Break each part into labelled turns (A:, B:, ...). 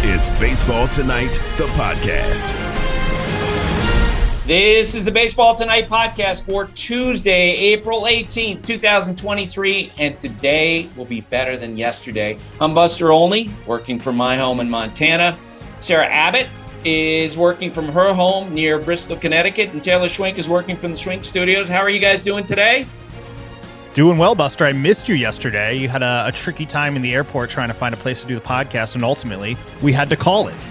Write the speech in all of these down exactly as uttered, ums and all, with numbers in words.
A: is Baseball Tonight, the podcast.
B: This is the Baseball Tonight podcast for Tuesday, April eighteenth, twenty twenty-three, and today will be better than yesterday. I'm Buster Olney, working from my home in Montana. Sarah Abbott is working from her home near Bristol, Connecticut, and Taylor Schwink is working from the Schwink Studios. How are you guys doing today?
C: Doing well, Buster. I missed you yesterday. You had a, a tricky time in the airport trying to find a place to do the podcast, and ultimately, we had to call it.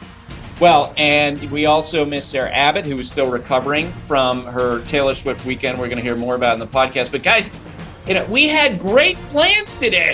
B: Well, and we also missed Sarah Abbott, who is still recovering from her Taylor Swift weekend. We're going to hear more about in the podcast. But guys, you know, we had great plans today.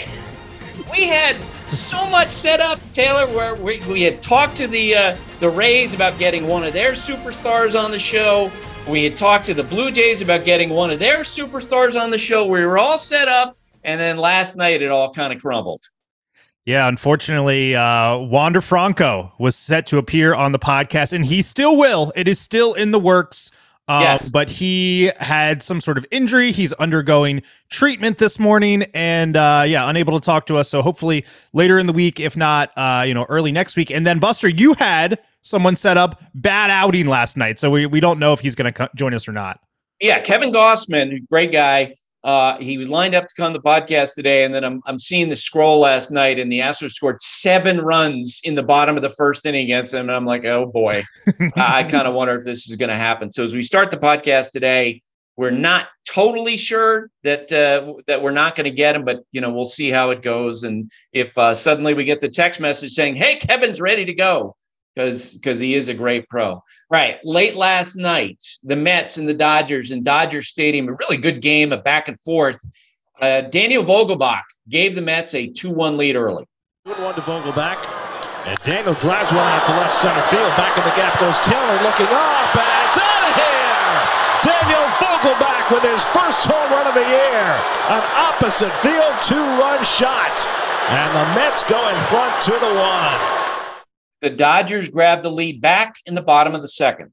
B: We had so much set up, Taylor, where we, we had talked to the uh, the Rays about getting one of their superstars on the show. We had talked to the Blue Jays about getting one of their superstars on the show. We were all set up, and then last night it all kind of crumbled.
C: Yeah, unfortunately, uh, Wander Franco was set to appear on the podcast, and he still will. It is still in the works. Um,
B: yes.
C: But he had some sort of injury. He's undergoing treatment this morning, and uh, yeah, unable to talk to us. So hopefully later in the week, if not, uh, you know, early next week. And then Buster, you had someone set up bad outing last night, so we we don't know if he's going to co- join us or not.
B: Yeah, Kevin Gossman, great guy. Uh, he was lined up to come to the podcast today, and then I'm I'm seeing the scroll last night, and the Astros scored seven runs in the bottom of the first inning against him, and I'm like, oh boy, I kind of wonder if this is going to happen. So as we start the podcast today, we're not totally sure that uh, that we're not going to get him, but you know, we'll see how it goes, and if uh, suddenly we get the text message saying, "Hey, Kevin's ready to go," because because he is a great pro. Right. Late last night, the Mets and the Dodgers in Dodger Stadium, a really good game, a back and forth. Uh, Daniel Vogelbach gave the Mets a two one lead early.
D: Good one to Vogelbach. And Daniel drives one out to left center field. Back in the gap goes Taylor looking up, and it's out of here! Daniel Vogelbach with his first home run of the year. An opposite field two-run shot. And the Mets go in front two to one.
B: The Dodgers grabbed the lead back in the bottom of the second.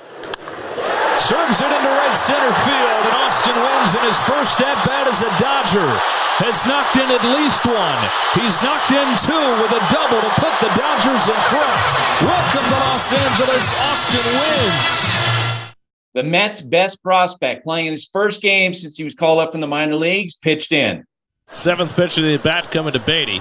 E: Serves it into right center field, and Austin Wynns in his first at-bat as a Dodger has knocked in at least one. He's knocked in two with a double to put the Dodgers in front. Welcome to Los Angeles, Austin Wynns.
B: The Mets' best prospect, playing in his first game since he was called up from the minor leagues, pitched in.
D: Seventh pitch of the bat coming to Beatty.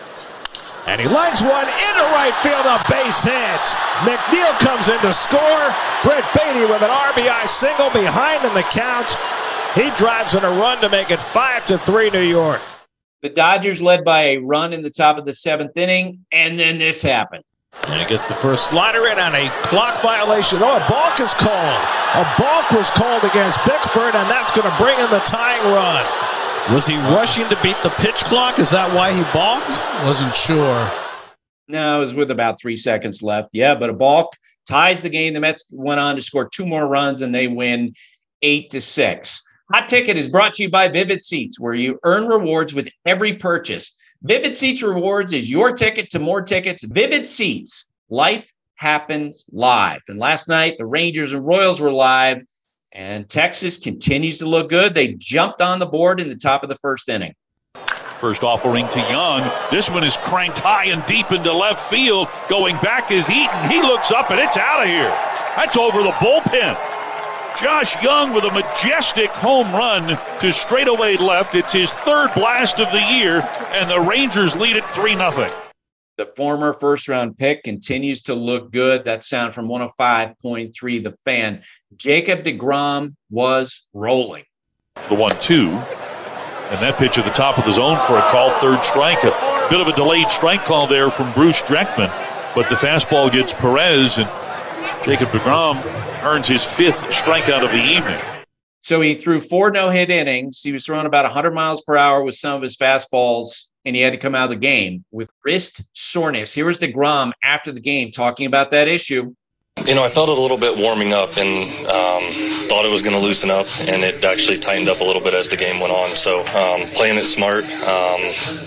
D: And he lines one into right field, a base hit. McNeil comes in to score. Brett Beatty with an R B I single behind in the count. He drives in a run to make it five to three New York.
B: The Dodgers led by a run in the top of the seventh inning, and then this happened.
D: And he gets the first slider in on a clock violation. Oh, a balk is called. A balk was called against Bickford, and that's going to bring in the tying run. Was he rushing to beat the pitch clock? Is that why he balked?
E: Wasn't sure.
B: No, it was with about three seconds left. Yeah, but a balk ties the game. The Mets went on to score two more runs, and they win eight to six. Hot Ticket is brought to you by Vivid Seats, where you earn rewards with every purchase. Vivid Seats Rewards is your ticket to more tickets. Vivid Seats, life happens live. And last night, the Rangers and Royals were live. And Texas continues to look good. They jumped on the board in the top of the first inning.
F: First offering to Young. This one is cranked high and deep into left field. Going back is Eaton. He looks up and it's out of here. That's over the bullpen. Josh Young with a majestic home run to straightaway left. It's his third blast of the year, and the Rangers lead it three nothing.
B: The former first-round pick continues to look good. That sound from one oh five point three The Fan. Jacob deGrom was rolling.
F: The one two. And that pitch at the top of the zone for a called third strike. A bit of a delayed strike call there from Bruce Dreckman. But the fastball gets Perez, and Jacob deGrom earns his fifth strikeout of the evening.
B: So he threw four no-hit innings. He was throwing about one hundred miles per hour with some of his fastballs, and he had to come out of the game with wrist soreness. Here was deGrom after the game talking about that issue.
G: You know, I felt it a little bit warming up and um, thought it was going to loosen up, and it actually tightened up a little bit as the game went on. So um, playing it smart. Um,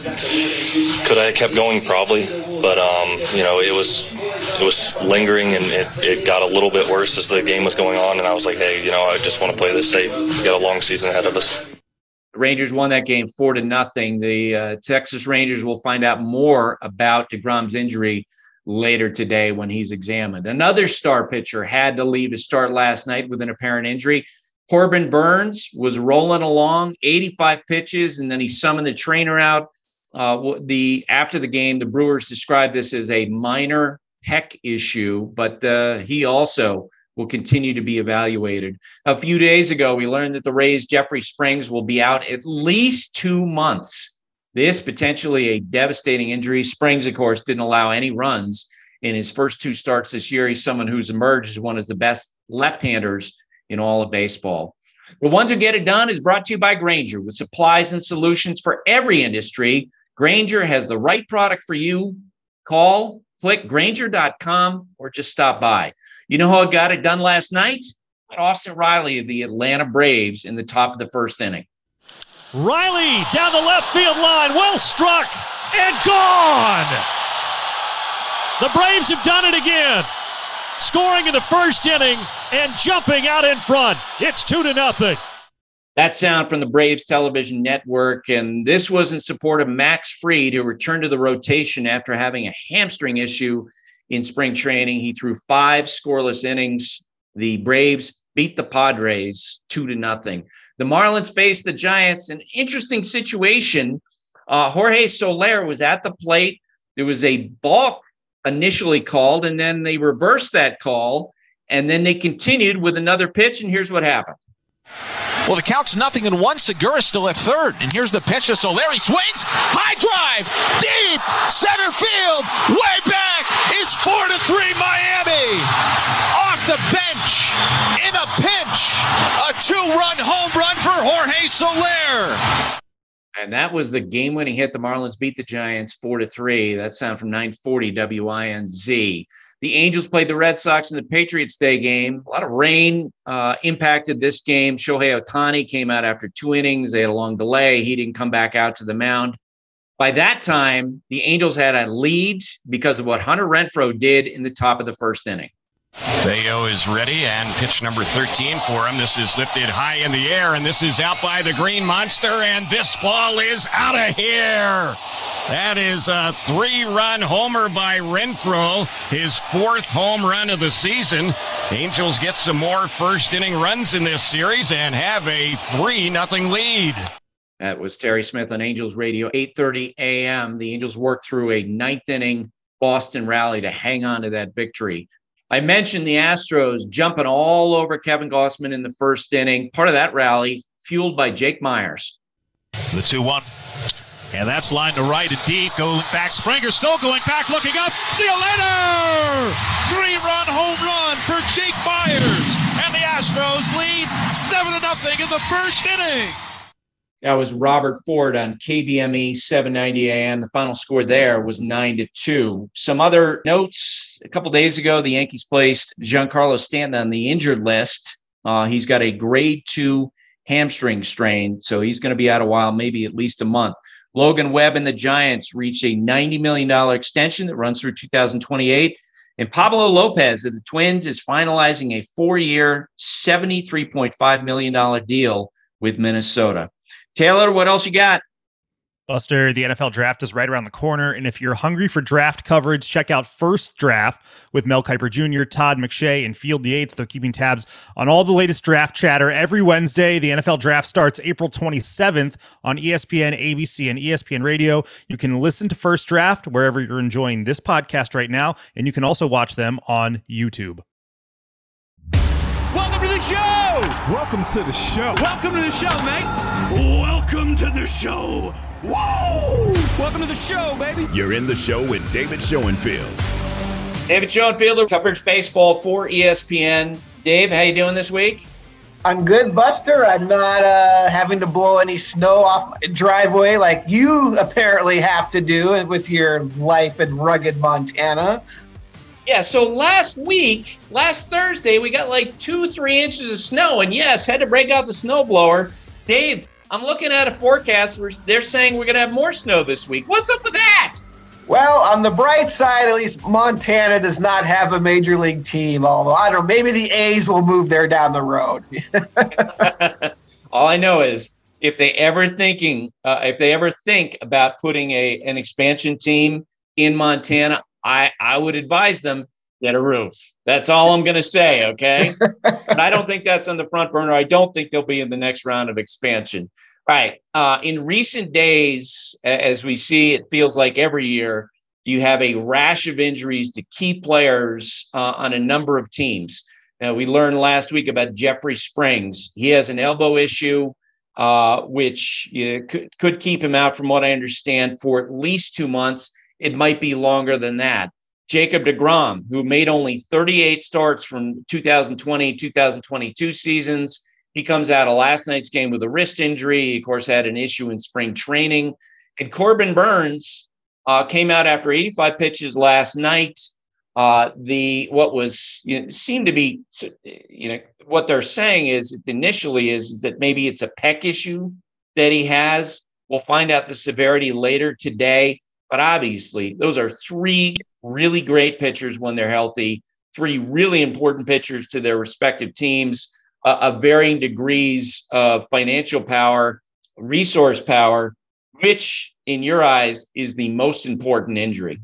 G: could I have kept going? Probably. But, um, you know, it was it was lingering, and it, it got a little bit worse as the game was going on. And I was like, hey, you know, I just want to play this safe. We got a long season ahead of us.
B: The Rangers won that game four to nothing. The uh, Texas Rangers will find out more about deGrom's injury later today when he's examined. Another star pitcher had to leave to start last night with an apparent injury. Corbin Burns was rolling along, eighty-five pitches, and then he summoned the trainer out. Uh, the after the game, the Brewers described this as a minor pec issue, but uh, he also will continue to be evaluated. A few days ago, we learned that the Rays' Jeffrey Springs will be out at least two months. This potentially a devastating injury. Springs, of course, didn't allow any runs in his first two starts this year. He's someone who's emerged as one of the best left-handers in all of baseball. The Ones Who Get It Done is brought to you by Grainger. With supplies and solutions for every industry, Grainger has the right product for you. Call, click Grainger dot com, or just stop by. You know how it got it done last night? Austin Riley of the Atlanta Braves in the top of the first inning.
D: Riley down the left field line, well struck and gone. The Braves have done it again, scoring in the first inning and jumping out in front. It's two to nothing.
B: That sound from the Braves television network, and this was in support of Max Fried, who returned to the rotation after having a hamstring issue in spring training. He threw five scoreless innings. The Braves beat the Padres two to nothing. The Marlins faced the Giants. An interesting situation. Uh, Jorge Soler was at the plate. There was a balk initially called, and then they reversed that call, and then they continued with another pitch, and here's what happened.
H: Well, the count's nothing and one. Segura's still at third, and here's the pitch to Soler. He swings, high drive, deep, center field, way back. It's four to three Miami. Off the bench, in a pinch, a two-run home run for Jorge Soler.
B: And that was the game-winning hit. The Marlins beat the Giants four to three. That sound from nine forty W I N Z. The Angels played the Red Sox in the Patriots Day game. A lot of rain uh, impacted this game. Shohei Ohtani came out after two innings. They had a long delay. He didn't come back out to the mound. By that time, the Angels had a lead because of what Hunter Renfroe did in the top of the first inning.
I: Bayo is ready, and pitch number thirteen for him. This is lifted high in the air, and this is out by the Green Monster, and this ball is out of here. That is a three-run homer by Renfroe, his fourth home run of the season. Angels get some more first-inning runs in this series and have a three nothing lead.
B: That was Terry Smith on Angels Radio, eight thirty A M. The Angels worked through a ninth-inning Boston rally to hang on to that victory. I mentioned the Astros jumping all over Kevin Gausman in the first inning. Part of that rally fueled by Jake Myers.
H: The two one. And that's line to right and deep. Going back. Springer still going back, looking up. See you later! Three-run home run for Jake Myers. And the Astros lead seven to nothing in the first inning.
B: That was Robert Ford on K B M E seven ninety A M. The final score there was nine to two. Some other notes. A couple days ago, the Yankees placed Giancarlo Stanton on the injured list. Uh, he's got a grade two hamstring strain, so he's going to be out a while, maybe at least a month. Logan Webb and the Giants reached a ninety million dollars extension that runs through two thousand twenty-eight. And Pablo Lopez of the Twins is finalizing a four-year, seventy-three point five million dollars deal with Minnesota. Taylor, what else you got?
C: Buster, the N F L draft is right around the corner, and if you're hungry for draft coverage, check out First Draft with Mel Kiper Junior, Todd McShay, and Field Yates. They're keeping tabs on all the latest draft chatter every Wednesday. The N F L draft starts April twenty-seventh on E S P N, A B C, and E S P N Radio. You can listen to First Draft wherever you're enjoying this podcast right now, and you can also watch them on YouTube.
E: Welcome to the show!
A: Welcome to the show.
E: Welcome to the show, mate!
A: Welcome to the show. Whoa!
E: Welcome to the show, baby!
A: You're in the show with David Schoenfield.
B: David Schoenfield covers baseball for E S P N. Dave, how you doing this week?
J: I'm good, Buster. I'm not uh, having to blow any snow off my driveway like you apparently have to do with your life in rugged Montana.
B: Yeah, so last week, last Thursday, we got like two, three inches of snow. And yes, had to break out the snowblower. Dave, I'm looking at a forecast where they're saying we're going to have more snow this week. What's up with that?
J: Well, on the bright side, at least Montana does not have a major league team. Although, I don't know, maybe the A's will move there down the road.
B: All I know is if they ever thinking, uh, if they ever think about putting a an expansion team in Montana, I, I would advise them, get a roof. That's all I'm going to say, okay? But I don't think that's on the front burner. I don't think they'll be in the next round of expansion. All right. Uh, in recent days, as we see, it feels like every year, you have a rash of injuries to key players uh, on a number of teams. Now, we learned last week about Jeffrey Springs. He has an elbow issue, uh, which you know, could, could keep him out, from what I understand, for at least two months. It might be longer than that. Jacob deGrom, who made only thirty-eight starts from two thousand twenty, two thousand twenty-two seasons. He comes out of last night's game with a wrist injury. He, of course, had an issue in spring training. And Corbin Burns uh, came out after eighty-five pitches last night. Uh, the what was you know, seemed to be, you know, what they're saying is initially is, is that maybe it's a pec issue that he has. We'll find out the severity later today. But obviously, those are three really great pitchers when they're healthy, three really important pitchers to their respective teams, uh, of varying degrees of financial power, resource power. Which, in your eyes, is the most important injury?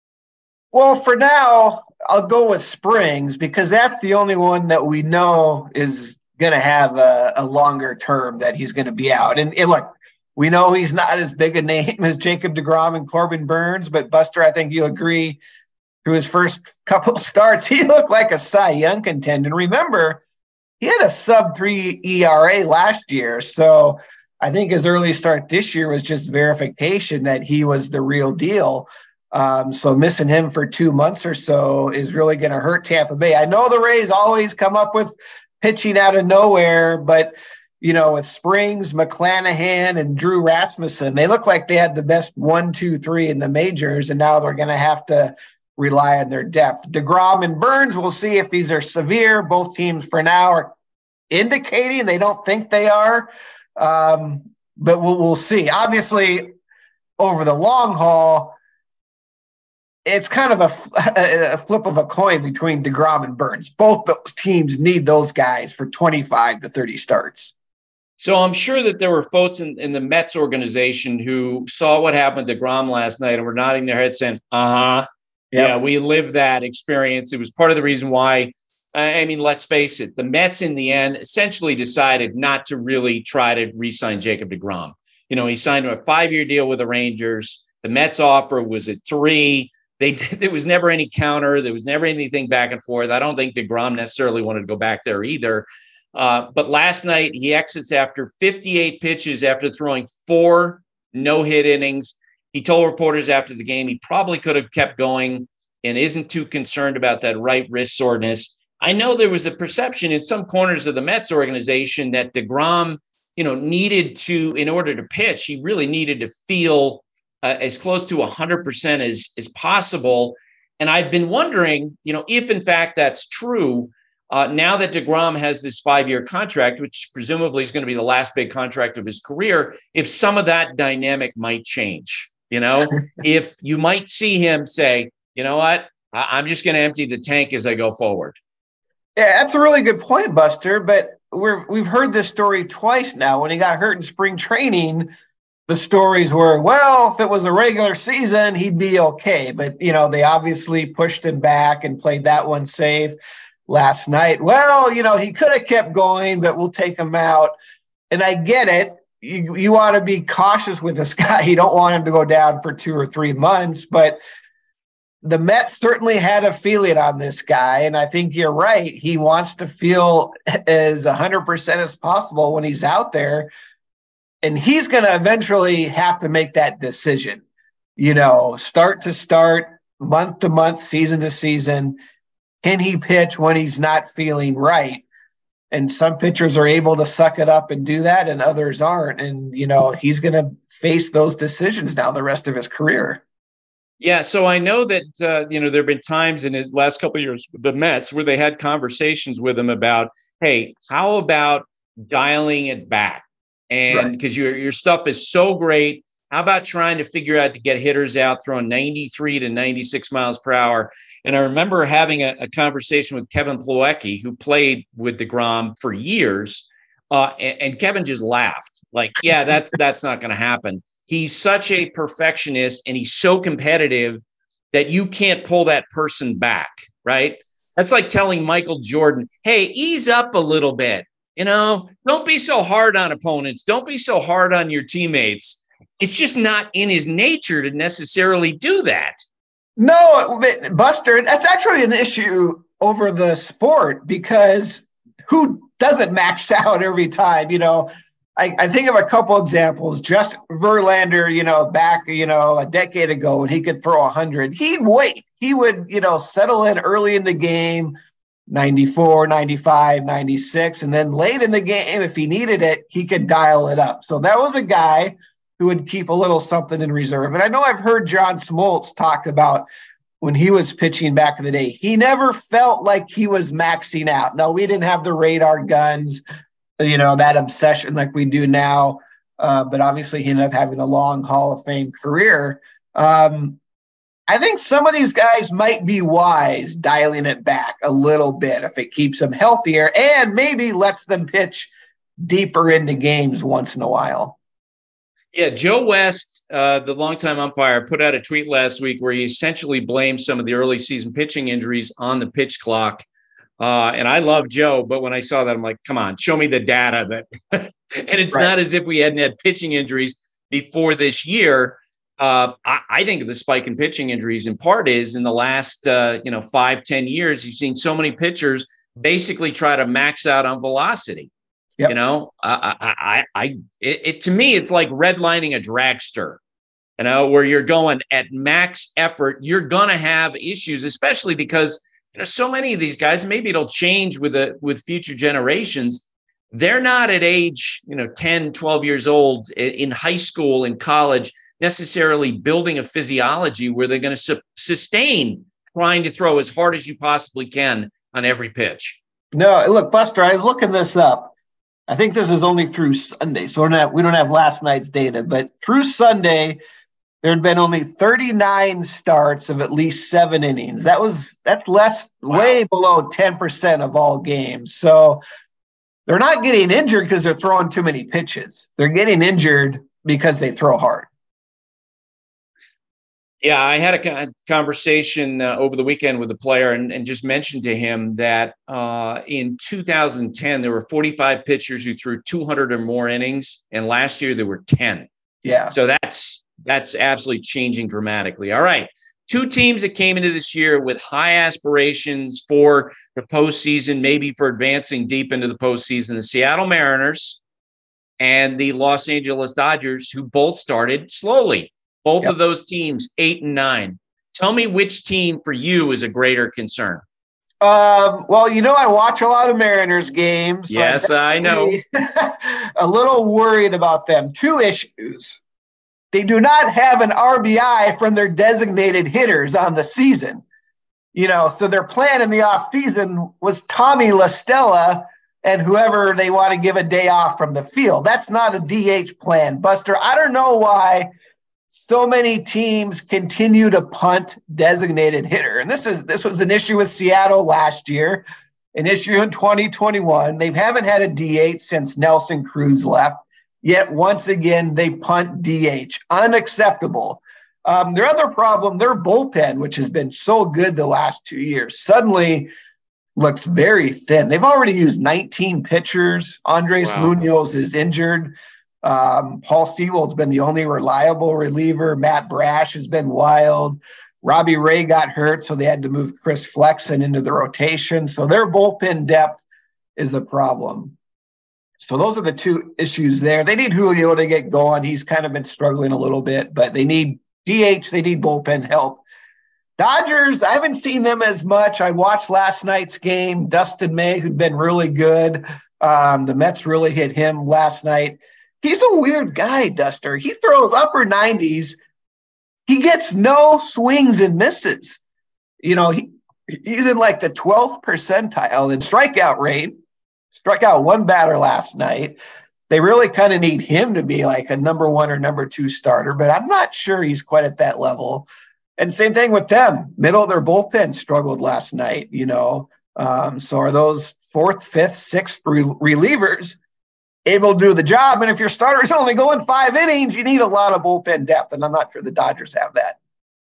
J: Well, for now, I'll go with Springs because that's the only one that we know is going to have a, a longer term that he's going to be out. And, and look, we know he's not as big a name as Jacob deGrom and Corbin Burns, but Buster, I think you'll agree, through his first couple of starts, he looked like a Cy Young contender. And remember, he had a sub three E R A last year. So I think his early start this year was just verification that he was the real deal. Um, so missing him for two months or so is really going to hurt Tampa Bay. I know the Rays always come up with pitching out of nowhere, but you know, with Springs, McClanahan, and Drew Rasmussen, they look like they had the best one, two, three in the majors, and now they're going to have to rely on their depth. deGrom and Burns, we'll see if these are severe. Both teams for now are indicating they don't think they are, um, but we'll, we'll see. Obviously, over the long haul, it's kind of a, a flip of a coin between deGrom and Burns. Both those teams need those guys for twenty-five to thirty starts.
B: So I'm sure that there were folks in, in the Mets organization who saw what happened to deGrom last night and were nodding their heads saying, uh-huh, yep. Yeah, we lived that experience. It was part of the reason why, I mean, let's face it, the Mets in the end essentially decided not to really try to re-sign Jacob deGrom. You know, he signed a five-year deal with the Rangers. The Mets offer was at three. They, there was never any counter. There was never anything back and forth. I don't think deGrom necessarily wanted to go back there either. Uh, but last night, he exits after fifty-eight pitches after throwing four no-hit innings. He told reporters after the game he probably could have kept going and isn't too concerned about that right wrist soreness. I know there was a perception in some corners of the Mets organization that deGrom, you know, needed to, in order to pitch, he really needed to feel Uh, as close to one hundred percent as, as possible. And I've been wondering, you know, if in fact that's true, uh, now that deGrom has this five-year contract, which presumably is going to be the last big contract of his career, if some of that dynamic might change, you know, if you might see him say, you know what, I- I'm just going to empty the tank as I go forward.
J: Yeah, that's a really good point, Buster. But we're, we've heard this story twice now. When he got hurt in spring training, the stories were, well, if it was a regular season, he'd be okay. But, you know, they obviously pushed him back and played that one safe last night. Well, you know, he could have kept going, but we'll take him out. And I get it. You, you want to be cautious with this guy. You don't want him to go down for two or three months. But the Mets certainly had a feeling on this guy. And I think you're right. He wants to feel as one hundred percent as possible when he's out there. And he's going to eventually have to make that decision, you know, start to start, month to month, season to season. Can he pitch when he's not feeling right? And some pitchers are able to suck it up and do that, and others aren't. And, you know, he's going to face those decisions now the rest of his career.
B: Yeah, so I know that, uh, you know, there have been times in his last couple of years with the Mets where they had conversations with him about, hey, how about dialing it back? And because right. your your stuff is so great, how about trying to figure out to get hitters out throwing ninety-three to ninety-six miles per hour? And I remember having a, a conversation with Kevin Plawecki, who played with deGrom for years, uh, and, and Kevin just laughed. Like, yeah, that, that's not going to happen. He's such a perfectionist, and he's so competitive that you can't pull that person back, right? That's like telling Michael Jordan, hey, ease up a little bit. You know, don't be so hard on opponents. Don't be so hard on your teammates. It's just not in his nature to necessarily do that.
J: No, Buster, that's actually an issue over the sport because who doesn't max out every time? You know, I, I think of a couple examples. Just Verlander, you know, back, you know, a decade ago when he could throw one hundred, he'd wait. He would, you know, settle in early in the game, ninety-four, ninety-five, ninety-six, and then late in the game, if he needed it, he could dial it up. So that was a guy who would keep a little something in reserve. And I know I've heard John Smoltz talk about when he was pitching back in the day, he never felt like he was maxing out. No, we didn't have the radar guns, you know, that obsession like we do now. Uh, but obviously he ended up having a long Hall of Fame career. Um, I think some of these guys might be wise dialing it back a little bit if it keeps them healthier and maybe lets them pitch deeper into games once in a while.
B: Yeah, Joe West, uh, the longtime umpire, put out a tweet last week where he essentially blamed some of the early season pitching injuries on the pitch clock. Uh, and I love Joe, but when I saw that, I'm like, come on, show me the data. That, and it's right. Not as if we hadn't had pitching injuries before this year. Uh, I, I think the spike in pitching injuries in part is in the last, uh, you know, five, ten years, you've seen so many pitchers basically try to max out on velocity. Yep. You know, I, I, I, I it, it to me, it's like redlining a dragster, you know, where you're going at max effort. You're going to have issues, especially because, you know, so many of these guys, maybe it'll change with the, with future generations. They're not at age, you know, ten, twelve years old in high school, in college, necessarily building a physiology where they're going to su- sustain trying to throw as hard as you possibly can on every pitch.
J: No, look, Buster, I was looking this up. I think this is only through Sunday, so we're not, we don't have last night's data, but through Sunday, there had been only thirty-nine starts of at least seven innings. That was, that's less, wow. way below ten percent of all games. So they're not getting injured because they're throwing too many pitches. They're getting injured because they throw hard.
B: Yeah, I had a conversation uh, over the weekend with a player and, and just mentioned to him that uh, in two thousand ten, there were forty-five pitchers who threw two hundred or more innings, and last year there were ten.
J: Yeah.
B: So that's that's absolutely changing dramatically. All right. Two teams that came into this year with high aspirations for the postseason, maybe for advancing deep into the postseason, the Seattle Mariners and the Los Angeles Dodgers, who both started slowly. Both yep. of those teams, eight and nine. Tell me which team for you is a greater concern.
J: Um, well, you know, I watch a lot of Mariners games. So
B: yes, I know.
J: A little worried about them. Two issues. They do not have an R B I from their designated hitters on the season. You know, so their plan in the offseason was Tommy La Stella and whoever they want to give a day off from the field. That's not a D H plan. Buster, I don't know why so many teams continue to punt designated hitter. And this is this was an issue with Seattle last year, an issue in twenty twenty-one. They haven't had a D H since Nelson Cruz left. Yet once again, they punt D H. Unacceptable. Um, their other problem, their bullpen, which has been so good the last two years, suddenly looks very thin. They've already used nineteen pitchers. Andres wow. Munoz is injured. Um, Paul Sewell's been the only reliable reliever. Matt Brash has been wild. Robbie Ray got hurt, so they had to move Chris Flexen into the rotation. So their bullpen depth is a problem. So those are the two issues there. They need Julio to get going. He's kind of been struggling a little bit, but they need D H. They need bullpen help. Dodgers, I haven't seen them as much. I watched last night's game. Dustin May, who'd been really good. Um, the Mets really hit him last night. He's a weird guy, Duster. He throws upper nineties. He gets no swings and misses. You know, he, he's in like the twelfth percentile in strikeout rate. Struck out one batter last night. They really kind of need him to be like a number one or number two starter, but I'm not sure he's quite at that level. And same thing with them. Middle of their bullpen struggled last night, you know. Um, so are those fourth, fifth, sixth re- relievers able to do the job? And if your starter's only going five innings, you need a lot of bullpen depth, and I'm not sure the Dodgers have that.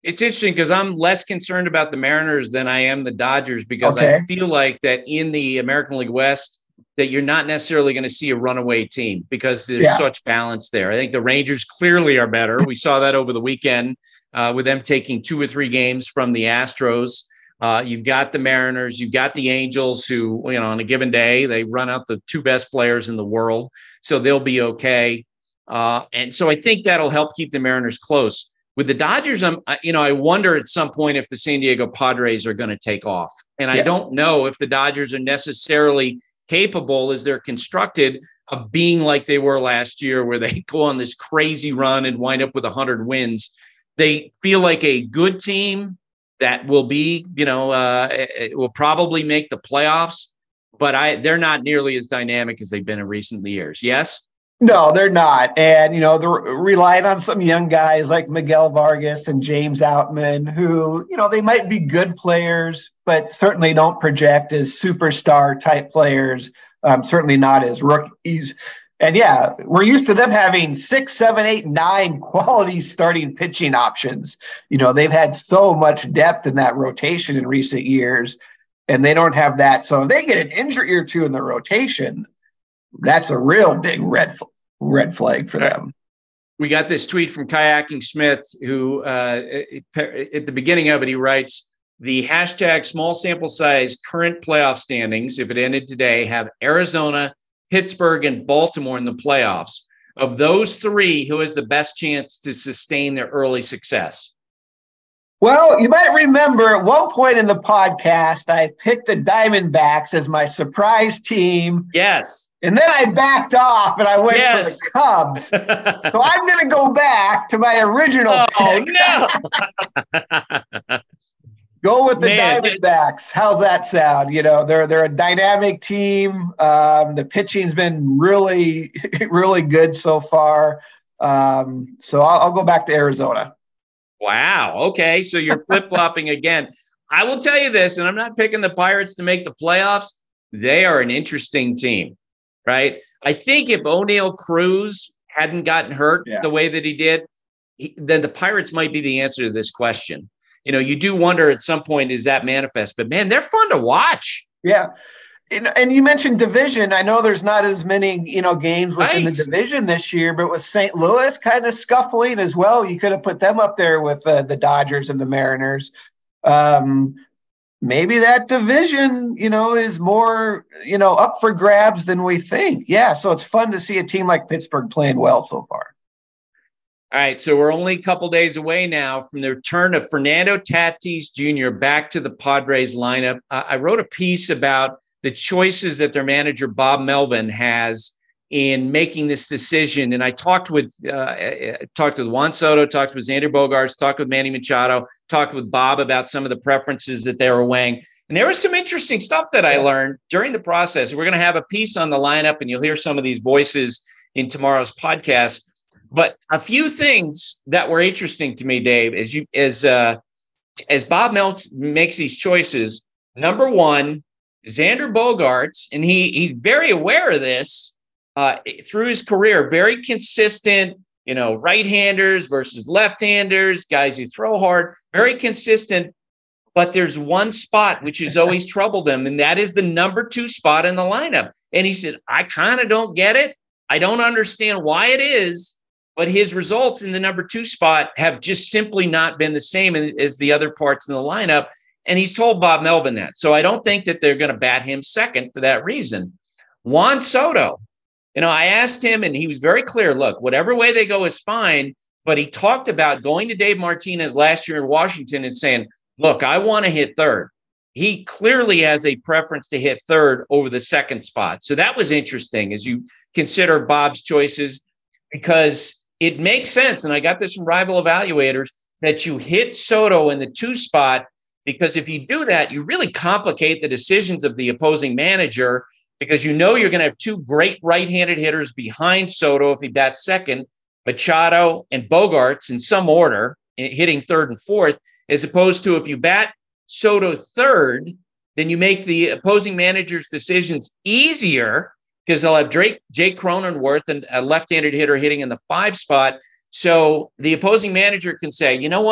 B: It's interesting because I'm less concerned about the Mariners than I am the Dodgers, because
J: Okay.
B: I feel like that in the American League West, that you're not necessarily going to see a runaway team because there's
J: Yeah.
B: such balance there. I think the Rangers clearly are better. We saw that over the weekend uh, with them taking two or three games from the Astros. Uh, you've got the Mariners, you've got the Angels who, you know, on a given day, they run out the two best players in the world. So they'll be okay. Uh, and so I think that'll help keep the Mariners close. With the Dodgers, I'm, you know, I wonder at some point if the San Diego Padres are going to take off. And I
J: Yeah.
B: don't know if the Dodgers are necessarily capable, as they're constructed, of being like they were last year, where they go on this crazy run and wind up with one hundred wins. They feel like a good team that will be, you know, uh, it will probably make the playoffs, but I they're not nearly as dynamic as they've been in recent years. Yes?
J: No, they're not. And, you know, they're relying on some young guys like Miguel Vargas and James Outman, who, you know, they might be good players, but certainly don't project as superstar type players, um, certainly not as rookies. And yeah, we're used to them having six, seven, eight, nine quality starting pitching options. You know, they've had so much depth in that rotation in recent years, and they don't have that. So if they get an injury or two in the rotation, that's a real big red red flag for them.
B: We got this tweet from Kayaking Smith, who uh, at the beginning of it, he writes, the hashtag small sample size current playoff standings, if it ended today, have Arizona, Pittsburgh, and Baltimore in the playoffs. Of those three, who has the best chance to sustain their early success?
J: Well, you might remember at one point in the podcast, I picked the Diamondbacks as my surprise team.
B: Yes.
J: And then I backed off and I went
B: Yes.
J: for the Cubs. So I'm going to go back to my original
B: Oh,
J: pick.
B: no.
J: Go with the
B: Man,
J: Diamondbacks. How's that sound? You know, they're they're a dynamic team. Um, the pitching's been really, really good so far. Um, so I'll, I'll go back to Arizona.
B: Wow. Okay. So you're flip-flopping again. I will tell you this, and I'm not picking the Pirates to make the playoffs. They are an interesting team, right? I think if O'Neal Cruz hadn't gotten hurt
J: Yeah.
B: the way that he did, he, then the Pirates might be the answer to this question. You know, you do wonder at some point, is that manifest? But, man, they're fun to watch.
J: Yeah. And, and you mentioned division. I know there's not as many, you know, games within
B: Right.
J: the division this year, but with Saint Louis kind of scuffling as well, you could have put them up there with uh, the Dodgers and the Mariners. Um, maybe that division, you know, is more, you know, up for grabs than we think. Yeah. So it's fun to see a team like Pittsburgh playing well so far.
B: All right, so we're only a couple days away now from the return of Fernando Tatis Junior back to the Padres lineup. Uh, I wrote a piece about the choices that their manager, Bob Melvin, has in making this decision. And I talked with uh, talked with Juan Soto, talked with Xander Bogaerts, talked with Manny Machado, talked with Bob about some of the preferences that they were weighing. And there was some interesting stuff that I learned during the process. We're going to have a piece on the lineup, and you'll hear some of these voices in tomorrow's podcast. But a few things that were interesting to me, Dave, as you as uh, as Bob Meltz makes these choices. Number one, Xander Bogaerts, and he he's very aware of this uh, through his career. Very consistent, you know, right-handers versus left-handers, guys who throw hard. Very consistent. But there's one spot which has always troubled him, and that is the number two spot in the lineup. And he said, I kind of don't get it. I don't understand why it is. But his results in the number two spot have just simply not been the same as the other parts in the lineup. And he's told Bob Melvin that. So I don't think that they're going to bat him second for that reason. Juan Soto, you know, I asked him and he was very clear. Look, whatever way they go is fine. But he talked about going to Dave Martinez last year in Washington and saying, look, I want to hit third. He clearly has a preference to hit third over the second spot. So that was interesting as you consider Bob's choices, because it makes sense, and I got this from Rival Evaluators, that you hit Soto in the two spot, because if you do that, you really complicate the decisions of the opposing manager, because you know you're going to have two great right-handed hitters behind Soto if he bats second, Machado and Bogaerts in some order, hitting third and fourth, as opposed to if you bat Soto third, then you make the opposing manager's decisions easier, because they'll have Drake, Jake Cronenworth, and a left-handed hitter hitting in the five spot. So the opposing manager can say, you know what?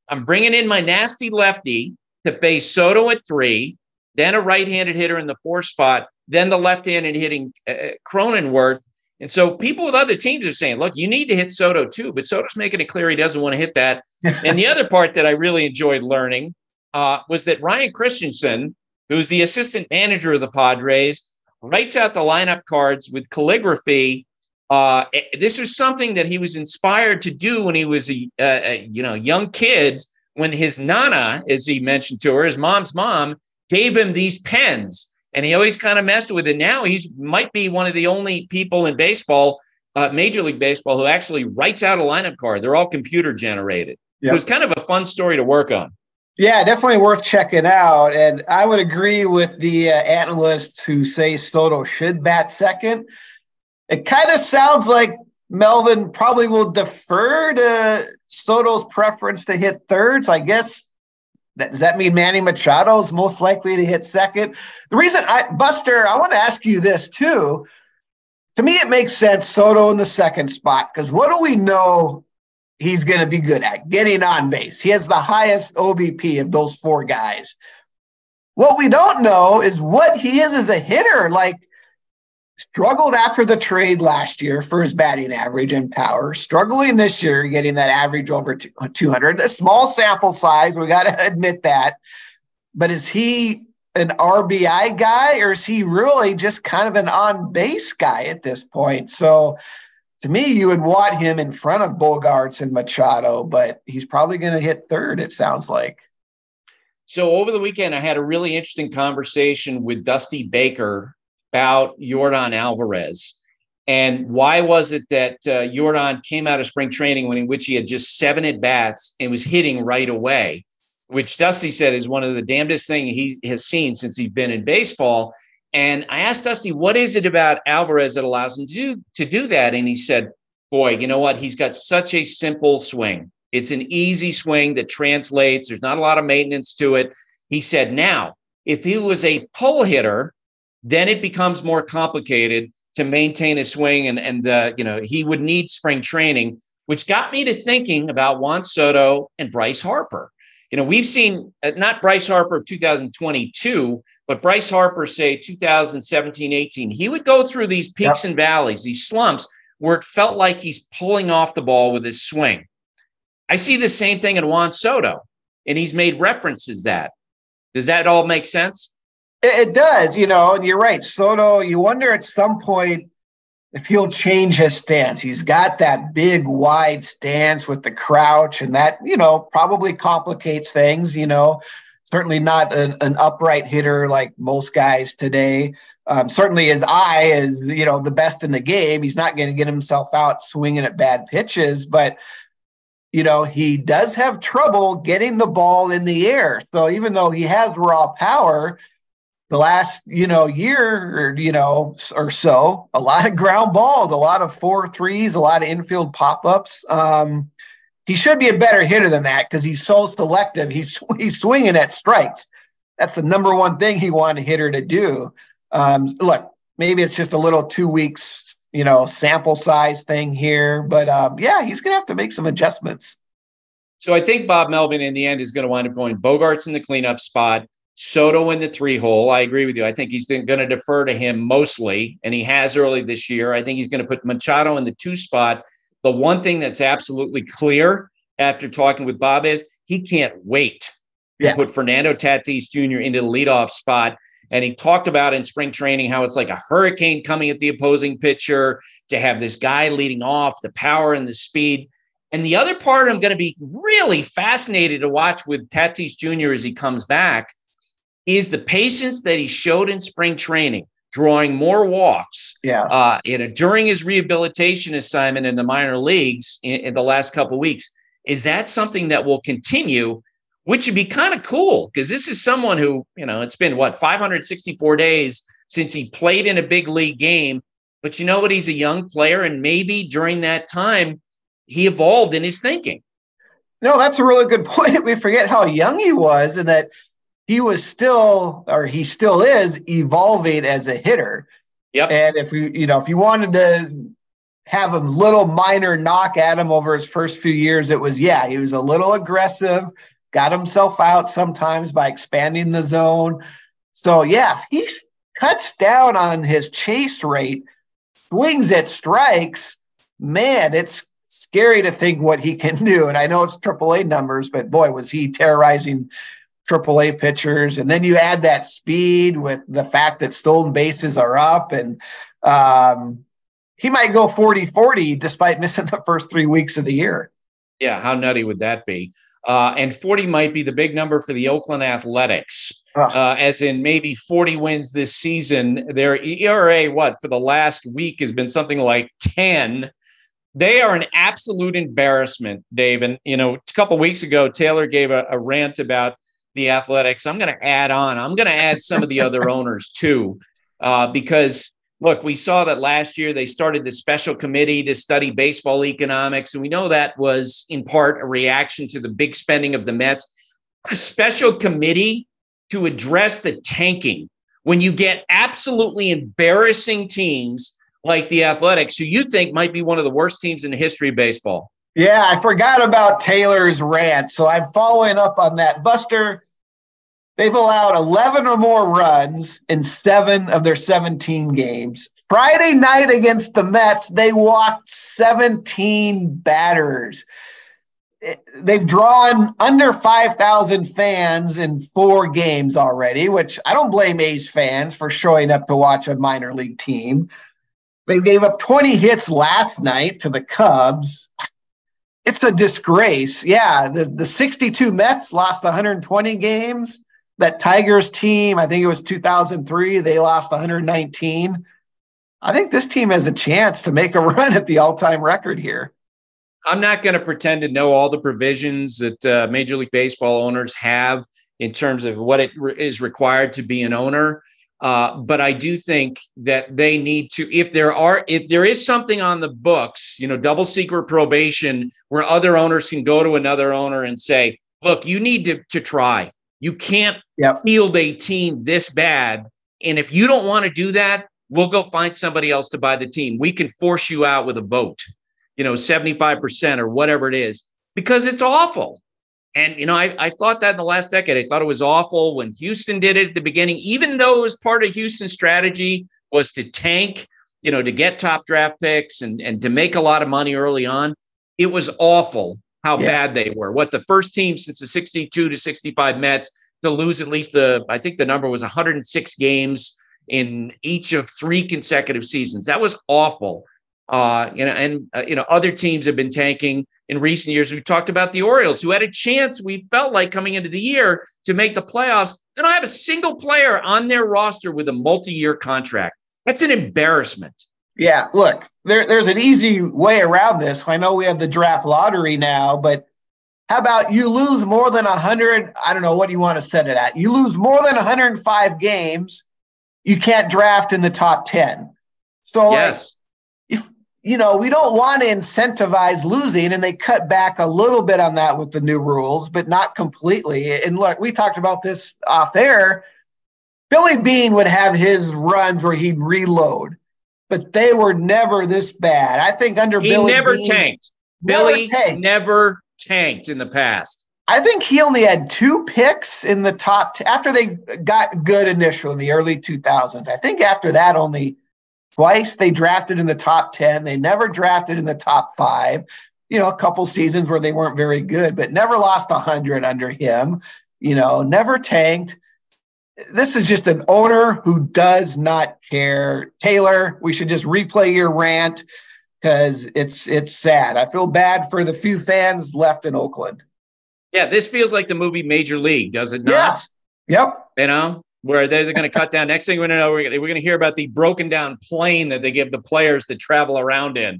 B: I'm bringing in my nasty lefty to face Soto at three, then a right-handed hitter in the four spot, then the left-handed hitting uh, Cronenworth. And so people with other teams are saying, look, you need to hit Soto too, but Soto's making it clear he doesn't want to hit that. And the other part that I really enjoyed learning uh, was that Ryan Christensen, who's the assistant manager of the Padres, writes out the lineup cards with calligraphy. Uh, this was something that he was inspired to do when he was a, a you know young kid, when his nana, as he mentioned to her, his mom's mom, gave him these pens. And he always kind of messed with it. Now he's might be one of the only people in baseball, uh, Major League Baseball, who actually writes out a lineup card. They're all computer generated. Yep. So it's kind of a fun story to work on.
J: Yeah, definitely worth checking out. And I would agree with the uh, analysts who say Soto should bat second. It kind of sounds like Melvin probably will defer to Soto's preference to hit third. So I guess That, does that mean Manny Machado is most likely to hit second? The reason I, Buster, I want to ask you this too. To me, it makes sense Soto in the second spot, because what do we know he's going to be good at? Getting on base. He has the highest O B P of those four guys. What we don't know is what he is as a hitter. Like, struggled after the trade last year for his batting average and power, struggling this year getting that average over two hundred. A small sample size, we got to admit that. But is he an R B I guy, or is he really just kind of an on-base guy at this point? So to me, you would want him in front of Bogaerts and Machado, but he's probably going to hit third, it sounds like.
B: So over the weekend, I had a really interesting conversation with Dusty Baker about Yordan Alvarez. And why was it that uh, Yordan came out of spring training when in which he had just seven at-bats and was hitting right away, which Dusty said is one of the damnedest things he has seen since he's been in baseball. And I asked Dusty, what is it about Alvarez that allows him to do, to do that? And he said, boy, you know what? He's got such a simple swing. It's an easy swing that translates. There's not a lot of maintenance to it. He said, now, if he was a pull hitter, then it becomes more complicated to maintain a swing. And, and uh, you know, he would need spring training, which got me to thinking about Juan Soto and Bryce Harper. You know, we've seen uh, not Bryce Harper of two thousand twenty-two, but Bryce Harper, say, two thousand seventeen, eighteen. He would go through these peaks yep. and valleys, these slumps, where it felt like he's pulling off the ball with his swing. I see the same thing in Juan Soto, and he's made references that. Does that all make sense?
J: It does, you know, and you're right. Soto, you wonder at some point if he'll change his stance. He's got that big, wide stance with the crouch, and that, you know, probably complicates things, you know. Certainly not an, an upright hitter like most guys today. Um, certainly his eye is, you know, the best in the game. He's not going to get himself out swinging at bad pitches, but, you know, he does have trouble getting the ball in the air. So even though he has raw power, the last, you know, year or, you know, or so, a lot of ground balls, a lot of four threes, a lot of infield pop-ups. Um, he should be a better hitter than that because he's so selective. He's, he's swinging at strikes. That's the number one thing he wanted a hitter to do. Um, look, maybe it's just a little two weeks, you know, sample size thing here, but um, yeah, he's going to have to make some adjustments.
B: So I think Bob Melvin in the end is going to wind up going Bogaerts in the cleanup spot, Soto in the three hole. I agree with you. I think he's going to defer to him mostly, and he has early this year. I think he's going to put Machado in the two spot. The one thing that's absolutely clear after talking with Bob is he can't wait yeah. to put Fernando Tatis Junior into the leadoff spot. And he talked about in spring training how it's like a hurricane coming at the opposing pitcher to have this guy leading off, the power and the speed. And the other part I'm going to be really fascinated to watch with Tatis Junior as he comes back is the patience that he showed in spring training, drawing more walks.
J: Yeah.
B: Uh, you know, during his rehabilitation assignment in the minor leagues in, in the last couple of weeks. Is that something that will continue, which would be kind of cool? Because this is someone who, you know, it's been, what, five hundred sixty-four days since he played in a big league game. But you know what? He's a young player, and maybe during that time, he evolved in his thinking.
J: No, that's a really good point. We forget how young he was and that he was still, or he still is, evolving as a hitter.
B: Yep.
J: And if you, you know, if you wanted to have a little minor knock at him over his first few years, it was, yeah, he was a little aggressive, got himself out sometimes by expanding the zone. So, yeah, if he cuts down on his chase rate, swings at strikes, man, it's scary to think what he can do. And I know it's triple A numbers, but boy, was he terrorizing triple A pitchers. And then you add that speed with the fact that stolen bases are up, and um, he might go forty forty despite missing the first three weeks of the year.
B: Yeah, how nutty would that be? Uh, and forty might be the big number for the Oakland Athletics, uh, as in maybe forty wins this season. Their E R A, what, for the last week has been something like ten. They are an absolute embarrassment, Dave. And, you know, a couple of weeks ago, Taylor gave a, a rant about the Athletics. I'm going to add on. I'm going to add some of the other owners, too, uh, because, look, we saw that last year they started the special committee to study baseball economics, and we know that was in part a reaction to the big spending of the Mets. A special committee to address the tanking when you get absolutely embarrassing teams like the Athletics, who you think might be one of the worst teams in the history of baseball.
J: Yeah, I forgot about Taylor's rant, so I'm following up on that. Buster, they've allowed eleven or more runs in seven of their seventeen games. Friday night against the Mets, they walked seventeen batters. They've drawn under five thousand fans in four games already, which I don't blame A's fans for showing up to watch a minor league team. They gave up twenty hits last night to the Cubs. It's a disgrace. Yeah, the, the sixty-two Mets lost one hundred twenty games. That Tigers team, I think it was two thousand three, they lost one hundred nineteen. I think this team has a chance to make a run at the all-time record here.
B: I'm not going to pretend to know all the provisions that uh, Major League Baseball owners have in terms of what it re- is required to be an owner. Uh, but I do think that they need to, if there are, if there is something on the books, you know, double secret probation, where other owners can go to another owner and say, look, you need to, to try. You can't
J: yep.
B: field a team this bad. And if you don't want to do that, we'll go find somebody else to buy the team. We can force you out with a vote, you know, seventy-five percent or whatever it is, because it's awful. And, you know, I, I thought that in the last decade. I thought it was awful when Houston did it at the beginning, even though it was part of Houston's strategy was to tank, you know, to get top draft picks and, and to make a lot of money early on. It was awful how yeah. bad they were. What, the first team since the sixty-two to sixty-five Mets to lose at least the, I think the number was one hundred six games in each of three consecutive seasons. That was awful. Uh, you know, and, uh, you know, other teams have been tanking in recent years. We talked about the Orioles, who had a chance, we felt like, coming into the year to make the playoffs. They don't have a single player on their roster with a multi-year contract. That's an embarrassment.
J: Yeah, look, there, there's an easy way around this. I know we have the draft lottery now, but how about you lose more than one hundred? I don't know, what do you want to set it at? You lose more than one hundred five games, you can't draft in the top ten. So,
B: yes.
J: if you know, we don't want to incentivize losing, and they cut back a little bit on that with the new rules, but not completely. And look, we talked about this off air. Billy Beane would have his runs where he'd reload, but they were never this bad. I think under
B: he
J: Billy
B: never
J: Beane,
B: tanked.
J: Never
B: Billy
J: tanked.
B: never tanked in the past.
J: I think he only had two picks in the top t- after they got good initially in the early two thousands. I think after that, only twice they drafted in the top ten. They never drafted in the top five. You know, a couple seasons where they weren't very good, but never lost one hundred under him. You know, never tanked. This is just an owner who does not care. Taylor, we should just replay your rant because it's it's sad. I feel bad for the few fans left in Oakland.
B: Yeah, this feels like the movie Major League, does it not?
J: Yeah. Yep.
B: You know, where they're going to cut down. Next thing we're going to know, we're going to hear about the broken down plane that they give the players to travel around in.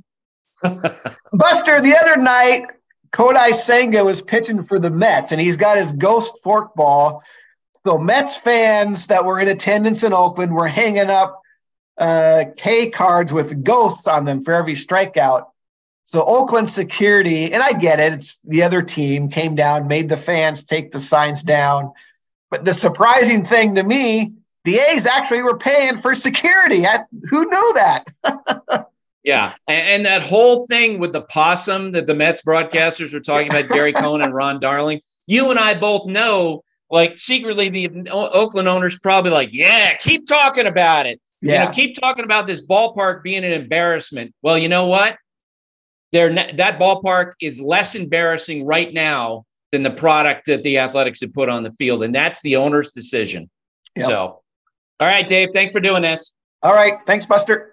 J: Buster, the other night, Kodai Senga was pitching for the Mets, and he's got his ghost forkball. So Mets fans that were in attendance in Oakland were hanging up uh, K cards with ghosts on them for every strikeout. So Oakland security, and I get it, it's the other team, came down, made the fans take the signs down. But the surprising thing to me, the A's actually were paying for security. I, who knew that?
B: Yeah, and, and that whole thing with the possum that the Mets broadcasters were talking about, Gary Cohen and Ron Darling, you and I both know, like secretly the o- Oakland owners probably like, yeah, keep talking about it.
J: Yeah.
B: You know, keep talking about this ballpark being an embarrassment. Well, you know what? They're not, that ballpark is less embarrassing right now than the product that the Athletics have put on the field, and that's the owner's decision. Yep. So, all right, Dave, thanks for doing this.
J: All right, thanks, Buster.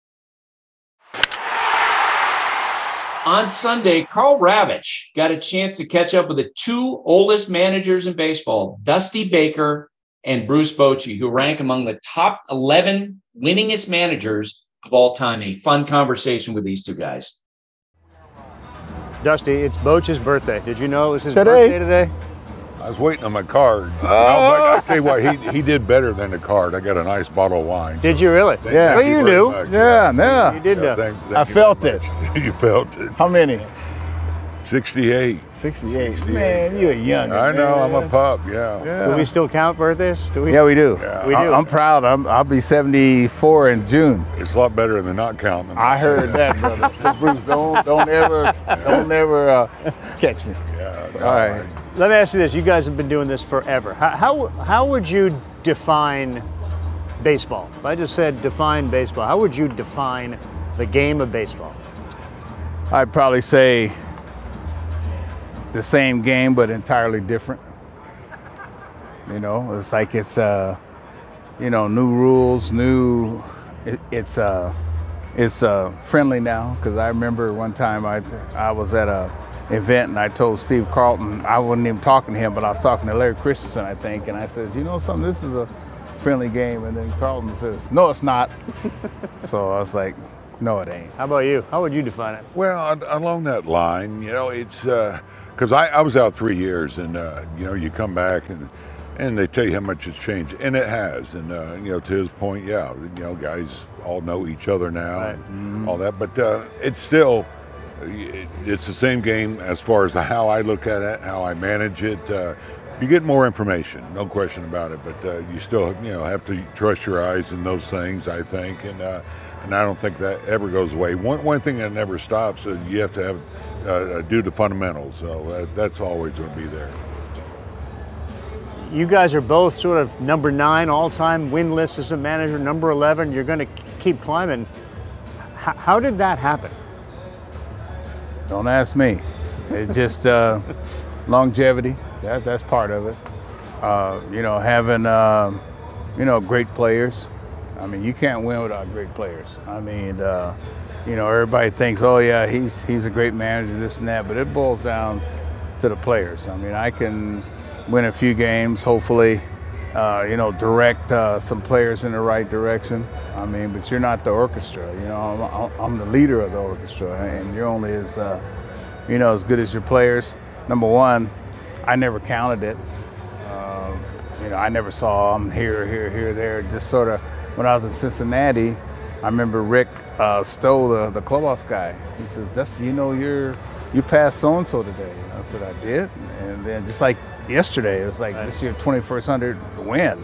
B: On Sunday, Carl Ravitch got a chance to catch up with the two oldest managers in baseball, Dusty Baker and Bruce Bochy, who rank among the top eleven winningest managers of all time. A fun conversation with these two guys.
K: Dusty, it's Bochy's birthday. Did you know it was his
L: today?
K: birthday today?
L: I was waiting on my card. Oh. I'll tell you what, he he did better than the card. I got a nice bottle of wine.
K: Did you really?
L: Yeah.
K: Well, you, you knew.
L: Much.
M: Yeah, yeah.
K: You did
L: yeah,
K: know.
L: thank, thank
M: I felt it.
L: You felt it.
M: How many?
L: sixty-eight.
M: sixty-eight.
L: sixty-eight.
M: Man, you're young.
L: I know, man. I'm a pup, yeah.
M: yeah.
K: Do we still count birthdays? Do we?
M: Yeah, we do.
L: Yeah.
K: We do.
M: I'm proud. I'm, I'll be seventy-four in June.
L: It's a lot better than not counting.
M: I heard that, brother. So Bruce, don't don't ever don't ever uh, catch me.
L: Yeah. No,
M: all right.
K: Let me ask you this: you guys have been doing this forever. How how, how would you define baseball? If I just said define baseball, how would you define the game of baseball?
M: I'd probably say the same game, but entirely different. You know, it's like it's uh, you know, new rules, new. It, it's uh, it's uh, friendly now. Because I remember one time I I was at a event and I told Steve Carlton, I wasn't even talking to him, but I was talking to Larry Christensen, I think, and I says, you know something, this is a friendly game, and then Carlton says, no, it's not. So I was like, no, it ain't.
K: How about you? How would you define it?
L: Well, along that line, you know, it's because uh, I, I was out three years, and uh, you know, you come back and and they tell you how much it's changed, and it has. And uh, you know, to his point, yeah, you know, guys all know each other now,
K: right.
L: and
K: mm-hmm.
L: all that, but uh, it's still. It's the same game as far as how I look at it, how I manage it. Uh, you get more information, no question about it, but uh, you still, you know, have to trust your eyes in those things, I think, and uh, and I don't think that ever goes away. One one thing that never stops is you have to have uh, do the fundamentals, so uh, that's always going to be there.
K: You guys are both sort of number nine all-time win list as a manager, number eleven. You're going to keep climbing. H- how did that happen?
M: Don't ask me. It's just uh, longevity. That that's part of it. Uh, you know, having uh, you know great players. I mean, you can't win without great players. I mean, uh, you know, everybody thinks, oh yeah, he's he's a great manager, this and that, but it boils down to the players. I mean, I can win a few games, hopefully. Uh, you know, direct uh, some players in the right direction. I mean, but you're not the orchestra. You know, I'm, I'm the leader of the orchestra, and you're only as, uh, you know, as good as your players. Number one, I never counted it. Uh, you know, I never saw them here, here, here, there. Just sort of, when I was in Cincinnati, I remember Rick uh, Stowe, the, the clubhouse guy. He says, Dusty, you know, you're you passed so and so today. And I said, I did. And then just like yesterday, it was like, right. This is your twenty-first hundred win.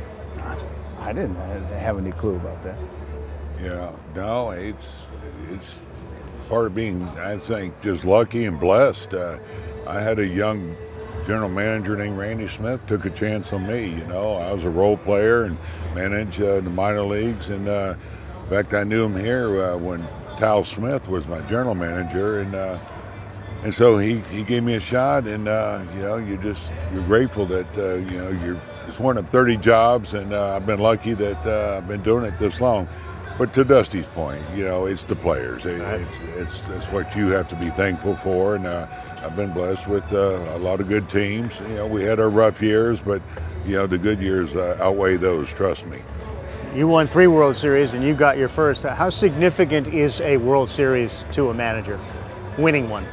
M: I didn't, I didn't have any clue about that.
L: Yeah, no, it's it's part of being, I think, just lucky and blessed. Uh, I had a young general manager named Randy Smith took a chance on me. You know, I was a role player and managed uh, the minor leagues, and uh, in fact, I knew him here uh, when Tal Smith was my general manager, and. Uh, And so he, he gave me a shot, and uh, you know, you just you're grateful that uh, you know you're it's one of thirty jobs, and uh, I've been lucky that uh, I've been doing it this long. But to Dusty's point, you know, it's the players. It,
K: right.
L: It's it's it's what you have to be thankful for, and uh, I've been blessed with uh, a lot of good teams. You know, we had our rough years, but you know, the good years uh, outweigh those. Trust me.
K: You won three World Series, and you got your first. How significant is a World Series to a manager, winning one?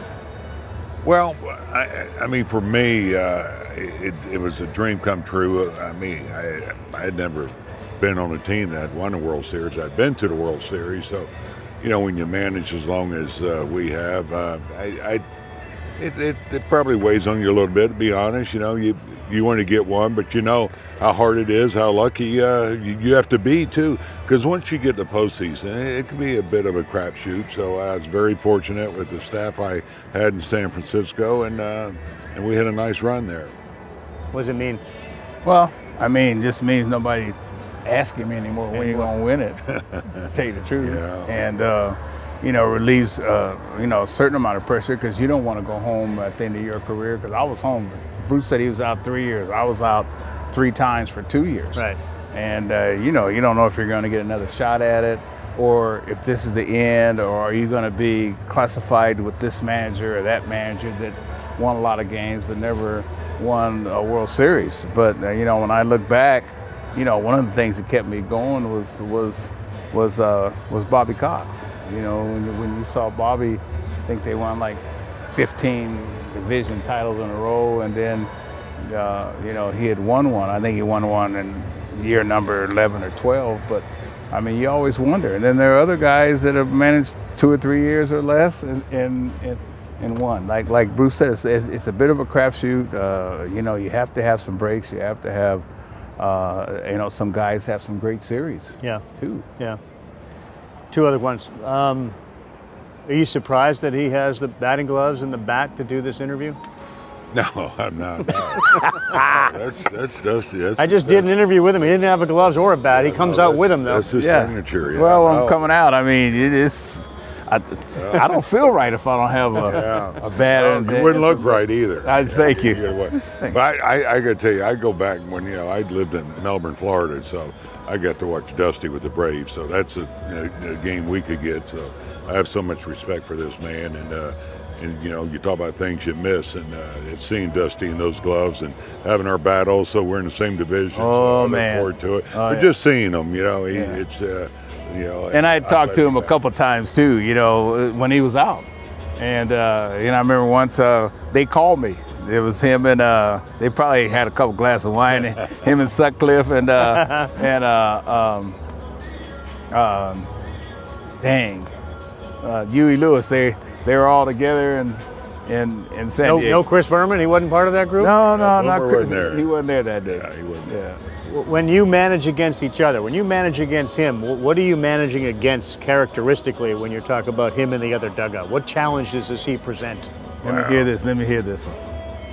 L: Well, I, I mean, for me, uh, it, it was a dream come true. I mean, I, I had never been on a team that had won a World Series. I'd been to the World Series, so you know, when you manage as long as uh, we have, uh, I, I it, it, it probably weighs on you a little bit. To be honest, you know, you you want to get one, but you know how hard it is, how lucky uh, you, you have to be too. Because once you get the postseason, it, it can be a bit of a crapshoot. So I was very fortunate with the staff I had in San Francisco, and uh, and we had a nice run there.
K: What does it mean?
M: Well, I mean, just means nobody asking me anymore when you're gonna win it. To tell you the truth,
L: Yeah.
M: and uh, you know, relieves uh, you know a certain amount of pressure because you don't want to go home at the end of your career. Because I was home. Bruce said he was out three years. I was out three times for two years.
K: Right.
M: And uh, you know, you don't know if you're going to get another shot at it, or if this is the end, or are you going to be classified with this manager or that manager that won a lot of games but never won a World Series. But uh, you know, when I look back, you know, one of the things that kept me going was was was uh, was Bobby Cox. You know, when, when you saw Bobby, I think they won like fifteen division titles in a row, and then uh, you know, he had won one. I think he won one in year number eleven or twelve. But I mean, you always wonder. And then there are other guys that have managed two or three years or less and and, and, and won. Like like Bruce says, it's, it's a bit of a crapshoot. Uh, you know, you have to have some breaks. You have to have, uh, you know, some guys have some great series.
K: Yeah.
M: Too.
K: Yeah. Two other ones. Um, are you surprised that he has the batting gloves and the bat to do this interview?
L: No, I'm not. No. that's that's Dusty. That's,
K: I just did an interview with him. He didn't have a gloves or a bat. He comes
L: no,
K: out with them, though.
L: That's his
M: Yeah.
L: signature. Yeah.
M: Well, I'm
L: No.
M: coming out. I mean, it is. I, I don't feel right if I don't have a,
L: Yeah.
M: a bat.
L: No,
M: and
L: you wouldn't look right either.
M: I thank you.
L: Either way. But I, I, I got to tell you, I go back when you know I lived in Melbourne, Florida, so I got to watch Dusty with the Braves. So that's a, a, a game we could get. So I have so much respect for this man, and uh, and you know you talk about things you miss, and uh, it's seeing Dusty in those gloves and having our bat. Also, we're in the same division. so
M: Oh,
L: I look
M: man.
L: forward to it.
M: Oh,
L: but
M: yeah.
L: just seeing him, you know, he,
M: Yeah.
L: it's. Uh, You know,
M: And I talked
L: I
M: to him a couple times too, you know, when he was out. And uh, you know, I remember once uh, they called me. It was him and uh, they probably had a couple glasses of wine. him and Sutcliffe and uh, and uh, um, um, dang, uh, Huey Lewis. They they were all together and in in San
K: No,
M: Diego.
K: no Chris Berman? He wasn't part of that group?
M: No, no,
L: No,
M: not
L: Boomer
M: Chris.
L: wasn't there.
M: He wasn't there that day.
L: Yeah, he wasn't.
M: Yeah.
K: When you manage against each other, when you manage against him, wh- what are you managing against characteristically when you talk about him in the other dugout? What challenges does he present?
M: Let me hear this. Let me hear this one.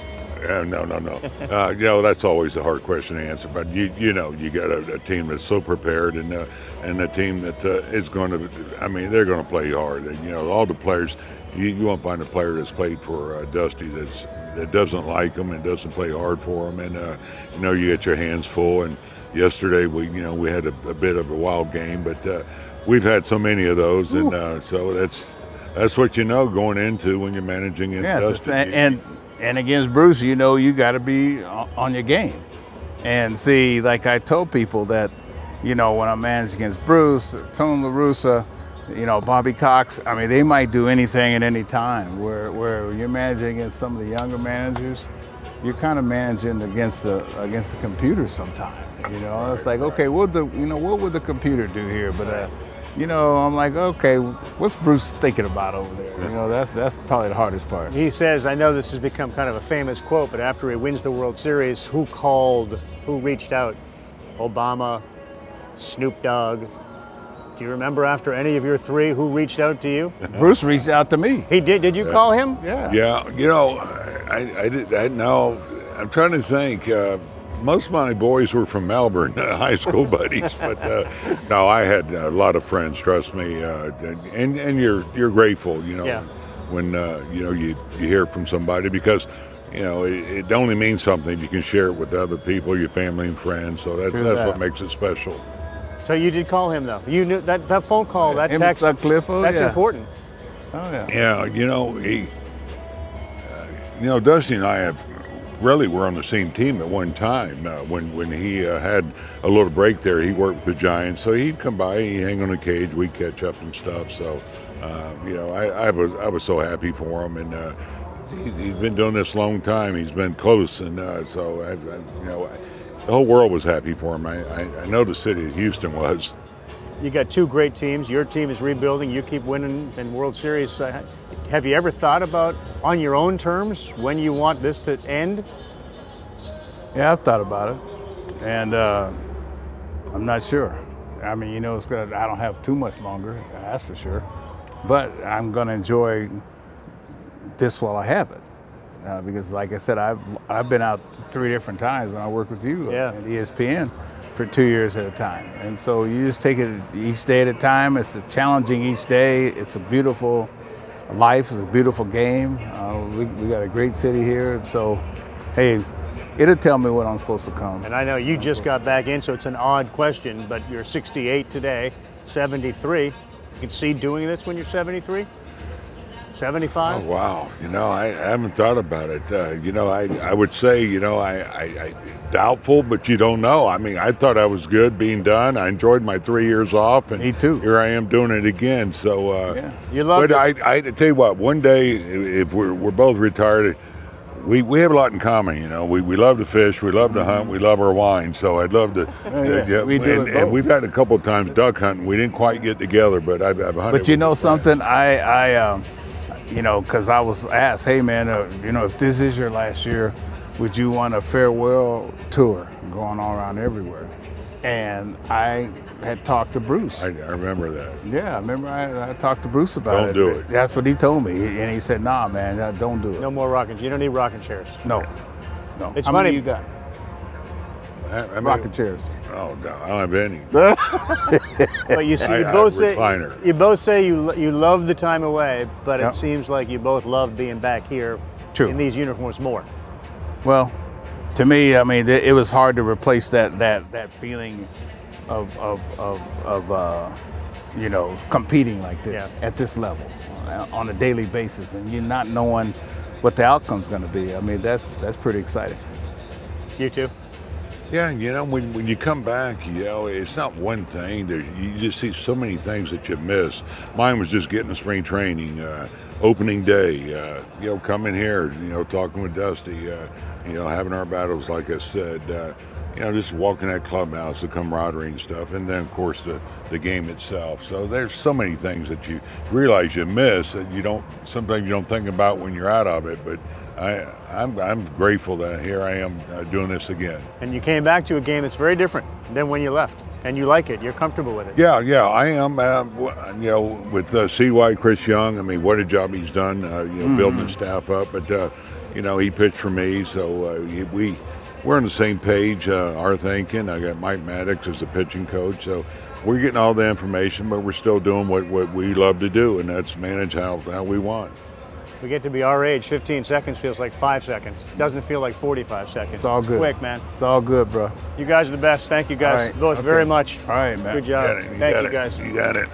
L: Uh, no, no, no. Uh, you know, that's always a hard question to answer. But you, you know, you got a, a team that's so prepared, and uh, and a team that uh, is going to. I mean, they're going to play hard. And, you know, all the players. You, you won't find a player that's played for uh, Dusty that's that doesn't like him and doesn't play hard for him. And uh, you know, you get your hands full. And yesterday, we, you know, we had a, a bit of a wild game, but uh, we've had so many of those, and uh, so that's that's what you know going into when you're managing against
M: Yes,
L: Dusty.
M: and, and and against Bruce, you know, you got to be on on your game. And see, like I told people that, you know, when I managed against Bruce, Tony La Russa, you know, Bobby Cox, I mean, they might do anything at any time. Where where you're managing against some of the younger managers, you're kind of managing against the against the computer sometimes. You know, it's like, okay, what the you know what would the computer do here? But uh, you know, I'm like, okay, what's Bruce thinking about over there? You know, that's that's probably the hardest part.
K: He says, I know this has become kind of a famous quote, but after he wins the World Series, who called, who reached out? Obama, Snoop Dogg. Do you remember after any of your three who reached out to you?
M: Bruce reached out to me.
K: He did. Did you call him?
M: Yeah.
L: Yeah, you know, I, I did. I know. I'm trying to think. Uh, most of my boys were from Melbourne, uh, high school buddies, but uh, no, I had a lot of friends. Trust me, uh, and and you're you're grateful, you know,
K: Yeah.
L: when uh, you know you you hear from somebody because. You know, it, it only means something if you can share it with other people, your family and friends. So that's
M: True
L: that's
M: that.
L: what makes it special.
K: So you did call him, though. You knew that that phone call, that
M: Him and
K: text.
M: Sutcliffe, oh,
K: That's
M: yeah.
K: important.
M: Oh yeah.
L: Yeah, you know, he, uh, you know, Dusty and I have really were on the same team at one time. Uh, when when he uh, had a little break there, he worked with the Giants, so he'd come by, he'd hang on the cage, we'd catch up and stuff. So, uh, you know, I, I was I was so happy for him, and uh, he, he's been doing this a long time. He's been close, and uh, so I, I, you know, the whole world was happy for him. I, I, I know the city of Houston was.
K: You got two great teams. Your team is rebuilding. You keep winning in World Series. Uh, have you ever thought about, on your own terms, when you want this to end?
M: Yeah, I've thought about it, and uh, I'm not sure. I mean, you know, it's gonna, I don't have too much longer, that's for sure. But I'm going to enjoy this while I have it, uh, because, like I said, I've I've been out three different times when I worked with you
K: yeah.
M: at E S P N for two years at a time, and so you just take it each day at a time. It's challenging each day. It's a beautiful life. It's a beautiful game. Uh, we we got a great city here, and so hey. It'll tell me when I'm supposed to come.
K: And I know you just got back in, so it's an odd question, but you're sixty-eight today, seventy-three. You can see doing this when you're seventy-three? seventy-five?
L: Oh, wow. You know, I, I haven't thought about it. Uh, you know, I, I would say, you know, I, I, I doubtful, but you don't know. I mean, I thought I was good being done. I enjoyed my three years off, and
M: me too.
L: Here I am doing it again. So, uh,
M: yeah.
K: You love
L: but it. I, I tell you what, one day, if we're, we're both retired, We we have a lot in common, you know. We we love to fish, we love to hunt, we love our wine. So I'd love to.
M: Yeah, yeah.
L: yeah,
M: We do
L: and,
M: it
L: and
M: both.
L: we've had a couple of times duck hunting. We didn't quite get together, but I've, I've hunted.
M: But you
L: with
M: know
L: my
M: something, I I um, you know, because I was asked, hey man, uh, you know, if this is your last year, would you want a farewell tour going all around everywhere? And I had talked to Bruce.
L: I, I remember that.
M: Yeah, I remember I, I talked to Bruce about
L: Don't
M: it.
L: do it.
M: That's what he told me, and he said, "Nah, man, uh, don't do it."
K: No more rocking. You don't need rocking chairs.
M: No, no.
K: It's
M: How
K: funny.
M: many you got?
L: I, I mean,
M: Rocking chairs.
L: Oh no, I don't have any.
K: But you see, you
L: I-
K: both
L: I
K: say
L: refiner.
K: you both say you lo- you love the time away, but
M: Yep.
K: it seems like you both love being back here
M: True.
K: in these uniforms more.
M: Well, to me, I mean, it, it was hard to replace that that that feeling of of of, of uh, you know, competing like this
K: Yeah.
M: at this level uh, on a daily basis, and you not knowing what the outcome's going to be. I mean, that's that's pretty exciting.
K: You too.
L: Yeah, you know, when, when you come back, you know, it's not one thing. There, you just see so many things that you miss. Mine was just getting to spring training, uh, opening day, uh, you know, coming here, you know, talking with Dusty, uh, you know, having our battles, like I said, uh, you know, just walking that clubhouse, the camaraderie and stuff, and then, of course, the, the game itself. So there's so many things that you realize you miss that you don't, sometimes you don't think about when you're out of it, but I, I'm, I'm grateful that here I am uh, doing this again.
K: And you came back to a game that's very different than when you left, and you like it. You're comfortable with it.
L: Yeah, yeah, I am. Uh, w- you know, with uh, C Y, Chris Young, I mean, what a job he's done, uh, you know,
M: Mhm.
L: building the staff up. But, uh, you know, he pitched for me, so uh, he- we, we're on the same page, uh, our thinking. I got Mike Maddox as the pitching coach, so we're getting all the information, but we're still doing what, what we love to do, and that's manage how, how we want.
K: We get to be our age. fifteen seconds feels like five seconds. Doesn't feel like forty-five seconds.
M: It's all good.
K: Quick, man.
M: It's all good, bro.
K: You guys are the best. Thank you guys
M: All right.
K: both
M: Okay.
K: very much.
M: All right, man.
K: Good job.
L: You got it. You
K: Thank
L: got
K: you
L: it.
K: guys.
L: You got it.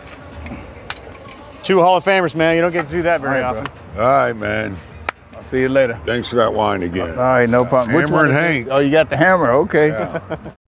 K: Two Hall of Famers, man. You don't get to do that very
M: All right,
K: often.
M: bro.
L: All right, man.
M: I'll see you later.
L: Thanks for that wine again.
M: All right, no problem. Which
L: Hammer
M: one
L: and
M: is it?
L: Hank.
M: Oh, you got the hammer. Okay.
L: Yeah.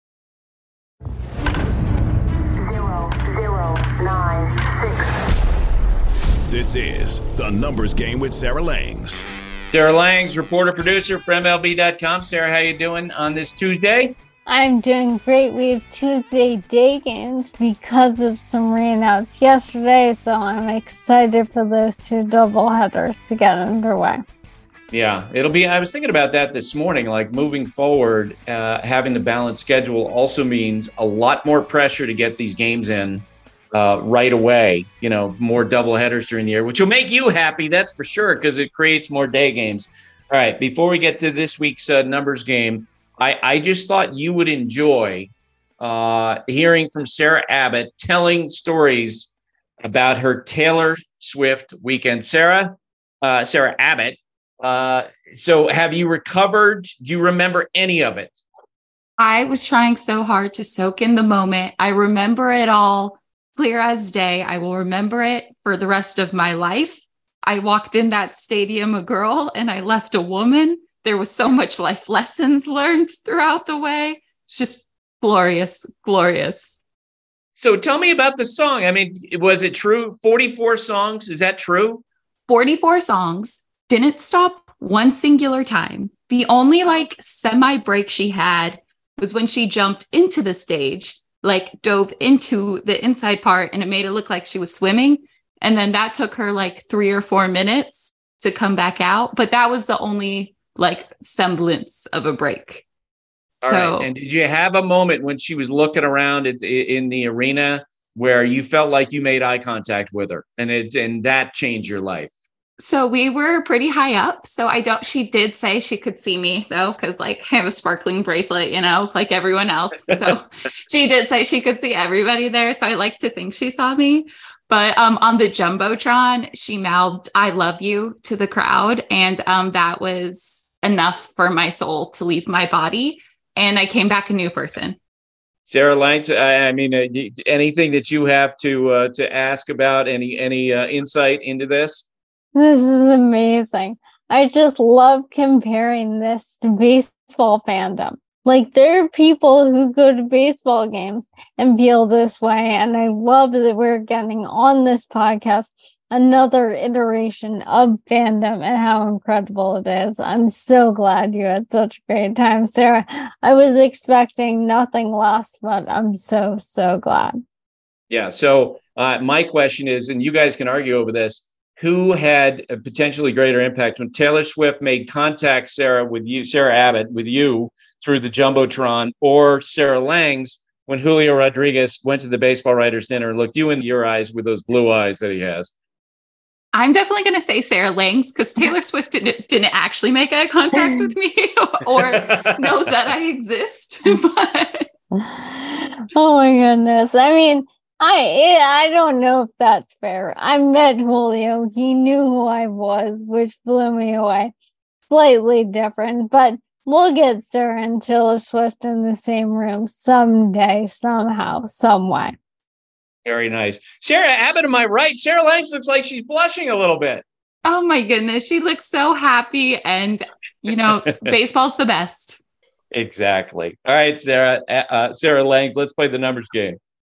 N: Zero, zero, nine, six.
A: This is The Numbers Game with Sarah Langs.
B: Sarah Langs, reporter, producer for M L B dot com. Sarah, how you doing on this Tuesday?
O: I'm doing great. We have Tuesday day games because of some rainouts yesterday, so I'm excited for those two doubleheaders to get underway.
B: Yeah, it'll be. I was thinking about that this morning. Like moving forward, uh, having the balanced schedule also means a lot more pressure to get these games in uh, right away. You know, more doubleheaders during the year, which will make you happy, that's for sure, because it creates more day games. All right, before we get to this week's uh, numbers game, I, I just thought you would enjoy uh, hearing from Sarah Abbott telling stories about her Taylor Swift weekend. Sarah, uh, Sarah Abbott. Uh, so have you recovered? Do you remember any of it?
P: I was trying so hard to soak in the moment. I remember it all clear as day. I will remember it for the rest of my life. I walked in that stadium a girl and I left a woman. There was so much life lessons learned throughout the way. It's just glorious, glorious.
B: So tell me about the song. I mean, was it true? forty-four songs. Is that true?
P: forty-four songs. Didn't stop one singular time. The only like semi break she had was when she jumped into the stage, like dove into the inside part, and it made it look like she was swimming. And then that took her like three or four minutes to come back out. But that was the only like semblance of a break.
B: All
P: so,
B: right. And did you have a moment when she was looking around at, in the arena where you felt like you made eye contact with her and it and that changed your life?
P: So we were pretty high up. So I don't, she did say she could see me though, because like I have a sparkling bracelet, you know, like everyone else. So she did say she could see everybody there. So I like to think she saw me. But um, on the Jumbotron, she mouthed, "I love you" to the crowd. And um, that was enough for my soul to leave my body. And I came back a new person.
B: Sarah Langs, I mean, uh, anything that you have to uh, to ask about, any any uh, insight into this?
O: This is amazing. I just love comparing this to baseball fandom. Like, there are people who go to baseball games and feel this way. And I love that we're getting on this podcast another iteration of fandom and how incredible it is. I'm so glad you had such a great time, Sarah. I was expecting nothing less, but I'm so, so glad.
B: Yeah. So uh, my question is, and you guys can argue over this, who had a potentially greater impact when Taylor Swift made contact, Sarah, with you, Sarah Abbott, with you through the Jumbotron, or Sarah Langs when Julio Rodriguez went to the baseball writers' dinner and looked you in your eyes with those blue eyes that he has?
P: I'm definitely going to say Sarah Langs, because Taylor Swift didn't, didn't actually make eye contact with me or knows that I exist. But...
O: Oh my goodness. I mean, I I don't know if that's fair. I met Julio. He knew who I was, which blew me away. Slightly different, but we'll get Sarah and Taylor Swift in the same room someday, somehow, some way.
B: Very nice. Sarah Abbott, am I right? Sarah Langs looks like she's blushing a little bit.
P: Oh my goodness. She looks so happy. And, you know, baseball's the best.
B: Exactly. All right, Sarah. Uh, Sarah Langs, let's play the numbers game.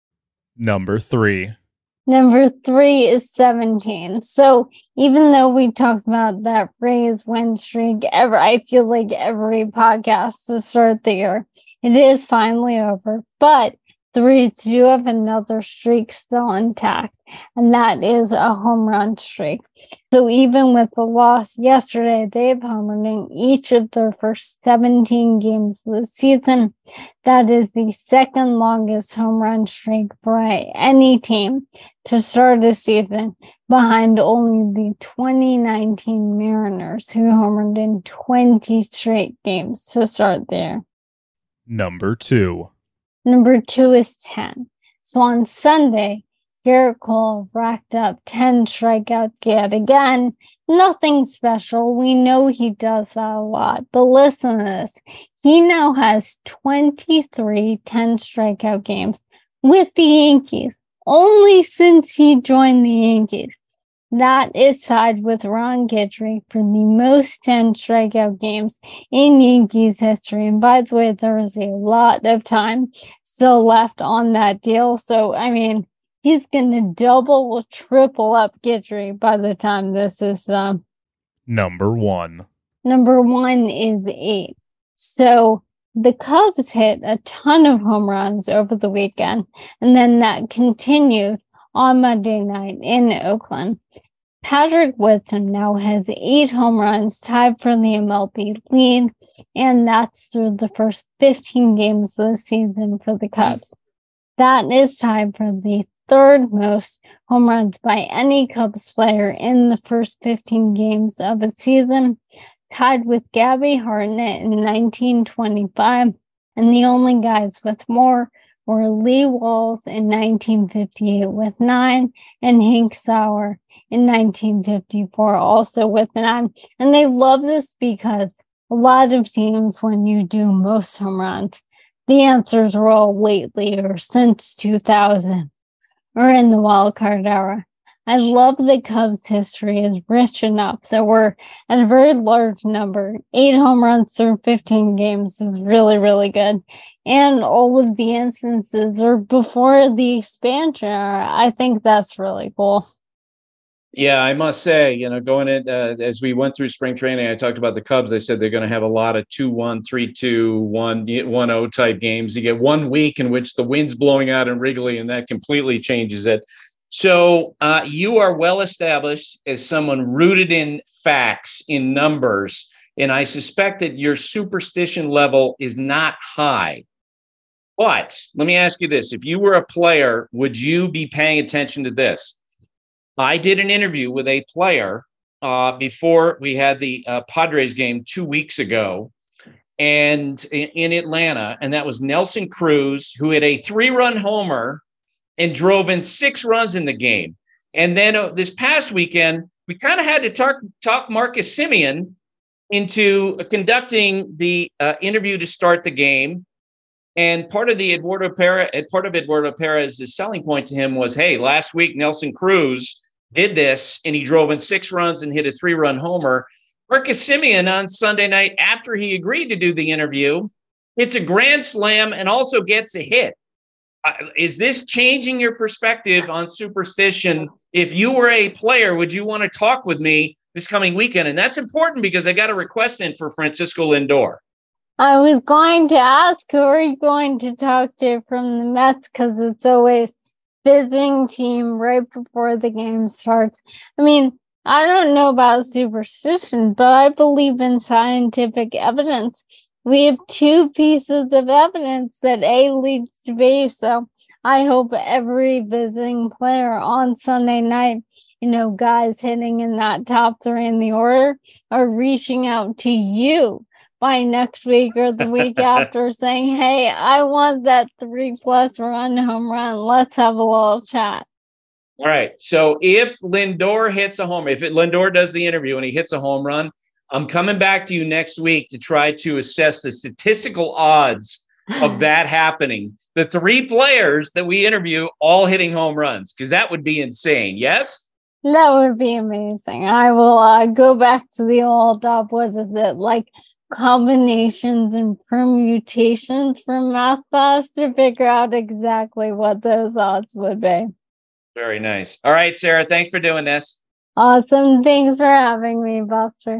C: Number three.
O: Number three is seventeen. So even though we talked about that Rays win streak, ever, I feel like every podcast to start the year, it is finally over. But the Rays do have another streak still intact, and that is a home run streak. So even with the loss yesterday, they've homered in each of their first seventeen games this season. That is the second longest home run streak for any team to start a season, behind only the twenty nineteen Mariners, who homered in twenty straight games to start there.
C: Number two.
O: Number two is ten. So on Sunday, Garrett Cole racked up ten strikeouts yet again. Nothing special. We know he does that a lot. But listen to this. He now has twenty-three ten strikeout games with the Yankees, only since he joined the Yankees. That is tied with Ron Guidry for the most ten strikeout games in Yankees history. And by the way, there is a lot of time still left on that deal. So, I mean, he's going to double or triple up Guidry by the time this is done.
C: Number one.
O: Number one is eight. So the Cubs hit a ton of home runs over the weekend, and then that continued on Monday night in Oakland. Patrick Whitson now has eight home runs, tied for the M L B lead, and that's through the first fifteen games this season for the Cubs. That is tied for the third most home runs by any Cubs player in the first fifteen games of a season, tied with Gabby Hartnett in nineteen twenty-five, and the only guys with more were Lee Walls in nineteen fifty-eight with nine, and Hank Sauer in nineteen fifty-four also with nine. And they love this because a lot of teams, when you do most home runs, the answers are all lately or since two thousand or in the wild card era. I love that Cubs history is rich enough that we're at a very large number. Eight home runs through fifteen games is really, really good. And all of the instances are before the expansion era. I think that's really cool.
B: Yeah, I must say, you know, going in, uh, as we went through spring training, I talked about the Cubs. I said they're going to have a lot of two one, three two, one oh type games. You get one week in which the wind's blowing out in Wrigley, and that completely changes it. So uh, you are well established as someone rooted in facts, in numbers. And I suspect that your superstition level is not high. But let me ask you this. If you were a player, would you be paying attention to this? I did an interview with a player uh, before we had the uh, Padres game two weeks ago and in, in Atlanta, and that was Nelson Cruz, who hit a three-run homer and drove in six runs in the game. And then uh, this past weekend, we kind of had to talk, talk Marcus Semien into conducting the uh, interview to start the game. And part of the Eduardo Perez, part of Eduardo Perez's selling point to him was, hey, last week Nelson Cruz did this and he drove in six runs and hit a three-run homer. Marcus Semien on Sunday night, after he agreed to do the interview, hits a grand slam and also gets a hit. Uh, is this changing your perspective on superstition? If you were a player, would you want to talk with me this coming weekend? And that's important because I got a request in for Francisco Lindor.
O: I was going to ask, who are you going to talk to from the Mets? Because it's always visiting team right before the game starts. I mean, I don't know about superstition, but I believe in scientific evidence. We have two pieces of evidence that A leads to B. So I hope every visiting player on Sunday night, you know, guys hitting in that top three in the order, are reaching out to you by next week or the week after saying, hey, I want that three plus run home run. Let's have a little chat.
B: All right. So if Lindor hits a home, if it, Lindor does the interview and he hits a home run, I'm coming back to you next week to try to assess the statistical odds of that happening. The three players that we interview all hitting home runs, because that would be insane. Yes?
O: That would be amazing. I will uh, go back to the old, uh, what is it, like combinations and permutations from math class to figure out exactly what those odds would be.
B: Very nice. All right, Sarah, thanks for doing this.
O: Awesome. Thanks for having me, Buster.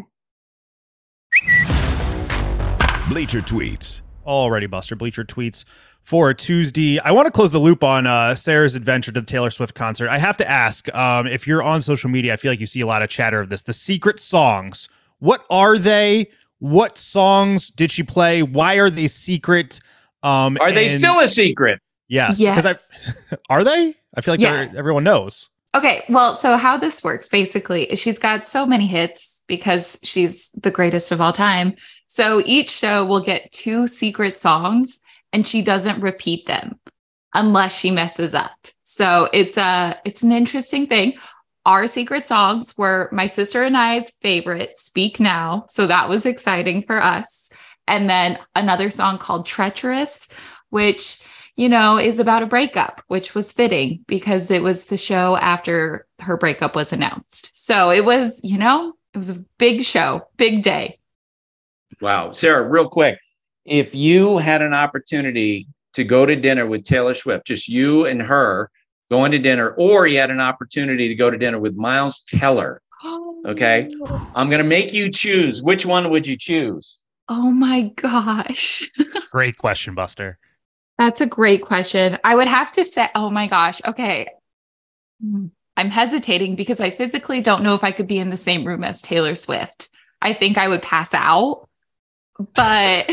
A: Bleacher Tweets.
C: Alrighty, Buster. Bleacher Tweets for Tuesday. I want to close the loop on uh, Sarah's adventure to the Taylor Swift concert. I have to ask, um, if you're on social media, I feel like you see a lot of chatter of this. The secret songs. What are they? What songs did she play? Why are they secret? Um,
B: are they
C: and,
B: still a secret?
C: Yes.
P: Yes.
C: I, are they? I feel like
P: Yes.
C: everyone knows.
P: Okay, well, so how this works basically is she's got so many hits because she's the greatest of all time. So each show will get two secret songs and she doesn't repeat them unless she messes up. So it's a it's an interesting thing. Our secret songs were my sister and I's favorite, Speak Now. So that was exciting for us. And then another song called Treacherous, which, you know, is about a breakup, which was fitting because it was the show after her breakup was announced. So it was, you know, it was a big show, big day.
B: Wow. Sarah, real quick, if you had an opportunity to go to dinner with Taylor Swift, just you and her going to dinner, or you had an opportunity to go to dinner with Miles Teller, okay, I'm going to make you choose. Which one would you choose?
P: Oh my gosh.
C: Great question, Buster.
P: That's a great question. I would have to say, oh my gosh. Okay. I'm hesitating because I physically don't know if I could be in the same room as Taylor Swift. I think I would pass out, but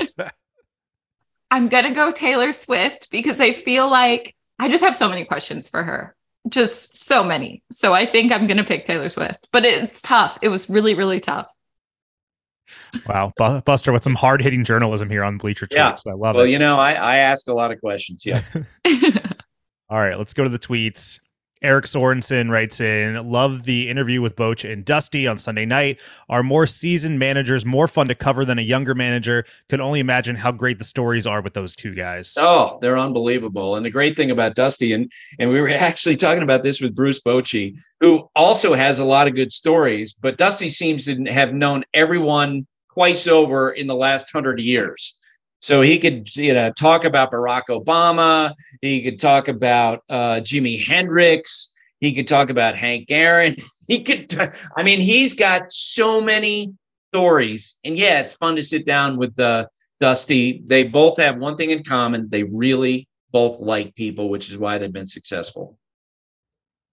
P: I'm going to go Taylor Swift because I feel like I just have so many questions for her. Just so many. So I think I'm going to pick Taylor Swift, but it's tough. It was really, really tough.
C: Wow. B- Buster with some hard hitting journalism here on Bleacher Tweets.
B: Yeah.
C: I love
B: well,
C: it.
B: Well, you know, I, I ask a lot of questions. Yeah.
C: All right, let's go to the tweets. Eric Sorensen writes in, love the interview with Boch and Dusty on Sunday night. Are more seasoned managers more fun to cover than a younger manager? Could only imagine how great the stories are with those two guys.
B: Oh, they're unbelievable. And the great thing about Dusty, and, and we were actually talking about this with Bruce Bochy, who also has a lot of good stories, but Dusty seems to have known everyone twice over in the last hundred years. So he could, you know, talk about Barack Obama. He could talk about uh, Jimi Hendrix. He could talk about Hank Aaron. He could, t- I mean, he's got so many stories. And yeah, it's fun to sit down with uh, Dusty. They both have one thing in common. They really both like people, which is why they've been successful.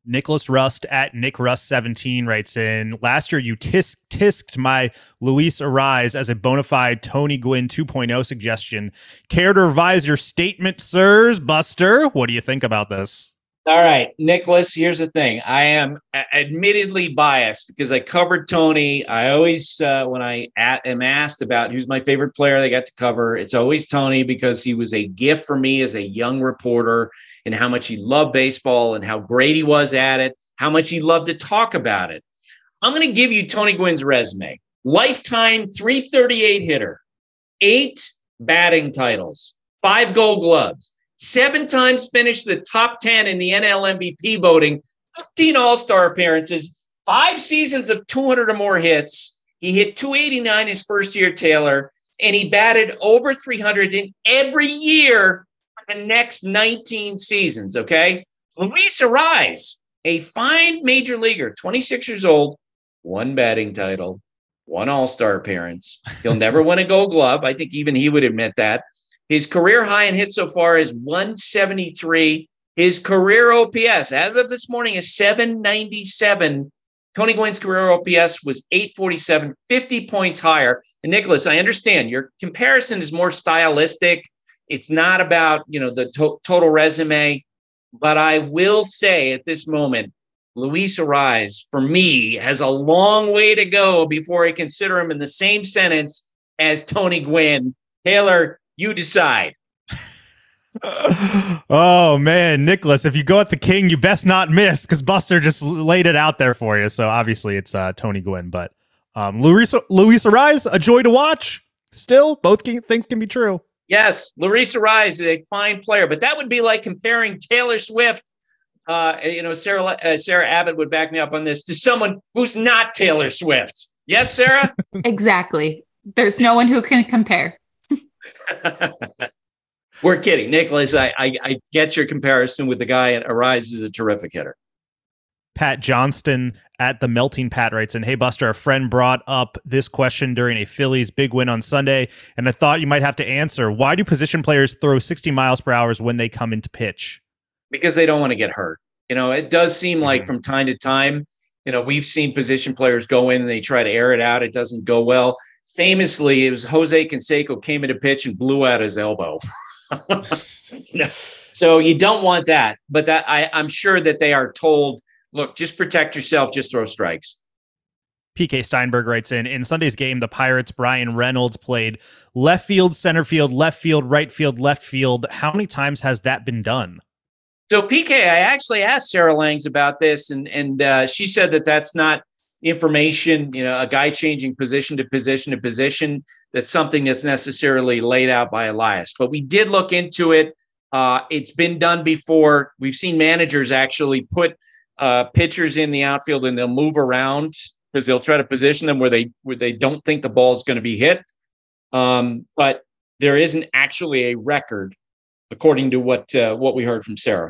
C: Nicholas Rust at Nick Rust seventeen writes in, last year you tisk tisked my Luis Arise as a bona fide Tony Gwynn two point oh suggestion. Care to revise your statement, sirs? Buster, what do you think about this?
B: All right, Nicholas, here's the thing. I am admittedly biased because I covered Tony. I always, uh, when I at, am asked about who's my favorite player they got to cover, it's always Tony because he was a gift for me as a young reporter and how much he loved baseball and how great he was at it, how much he loved to talk about it. I'm going to give you Tony Gwynn's resume. Lifetime three thirty-eight hitter, eight batting titles, five gold gloves, seven times finished the top ten in the N L M V P voting, fifteen All-Star appearances, five seasons of two hundred or more hits. He hit two eighty-nine his first year, Taylor, and he batted over three hundred in every year for the next nineteen seasons, okay? Luis Arise, a fine major leaguer, twenty-six years old, one batting title, one All-Star appearance. He'll never win a Gold Glove. I think even he would admit that. His career high in hits so far is one seventy-three. His career O P S, as of this morning, is seven ninety-seven. Tony Gwynn's career O P S was eight forty-seven, fifty points higher. And Nicholas, I understand your comparison is more stylistic. It's not about, you know, the to- total resume. But I will say at this moment, Luis Arise, for me, has a long way to go before I consider him in the same sentence as Tony Gwynn. Taylor, you decide.
C: Oh, man, Nicholas, if you go at the king, you best not miss because Buster just laid it out there for you. So obviously it's uh, Tony Gwynn. But um, Luis, Luis Arise, a joy to watch. Still, both can, things can be true.
B: Yes, Luis Arise is a fine player, but that would be like comparing Taylor Swift, uh, you know, Sarah, uh, Sarah Abbott would back me up on this, to someone who's not Taylor Swift. Yes, Sarah?
P: Exactly. There's no one who can compare.
B: We're kidding. Nicholas, I, I I get your comparison with the guy at Arise is a terrific hitter.
C: Pat Johnston at the Melting Pat writes in, hey, Buster, a friend brought up this question during a Phillies big win on Sunday, and I thought you might have to answer. Why do position players throw sixty miles per hour when they come into pitch?
B: Because they don't want to get hurt. You know, it does seem like from time to time, you know, we've seen position players go in and they try to air it out. It doesn't go well. Famously, it was Jose Canseco came into pitch and blew out his elbow. You know, so you don't want that. But that I, I'm sure that they are told, look, just protect yourself, just throw strikes.
C: P K Steinberg writes in, in Sunday's game, the Pirates' Brian Reynolds played left field, center field, left field, right field, left field. How many times has that been done?
B: So P K, I actually asked Sarah Langs about this, and and uh, she said that that's not information, you know, a guy changing position to position to position. That's something that's necessarily laid out by Elias. But we did look into it. Uh, it's been done before. We've seen managers actually put uh, pitchers in the outfield and they'll move around because they'll try to position them where they where they don't think the ball is going to be hit. Um, but there isn't actually a record, according to what uh, what we heard from Sarah.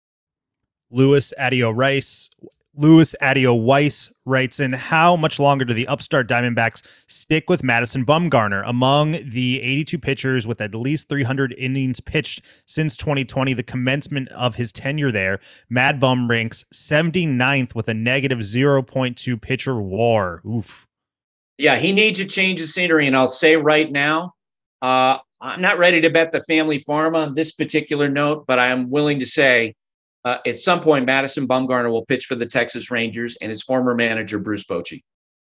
C: Louis Adio Rice. Louis Adio Weiss writes in, how much longer do the upstart Diamondbacks stick with Madison Bumgarner? Among the eighty-two pitchers with at least three hundred innings pitched since twenty twenty, the commencement of his tenure there, Mad Bum ranks seventy-ninth with a negative zero point two pitcher WAR. Oof.
B: Yeah, he needs to change the scenery, and I'll say right now, uh, I'm not ready to bet the family farm on this particular note, but I am willing to say Uh, at some point, Madison Bumgarner will pitch for the Texas Rangers and his former manager, Bruce Bochy.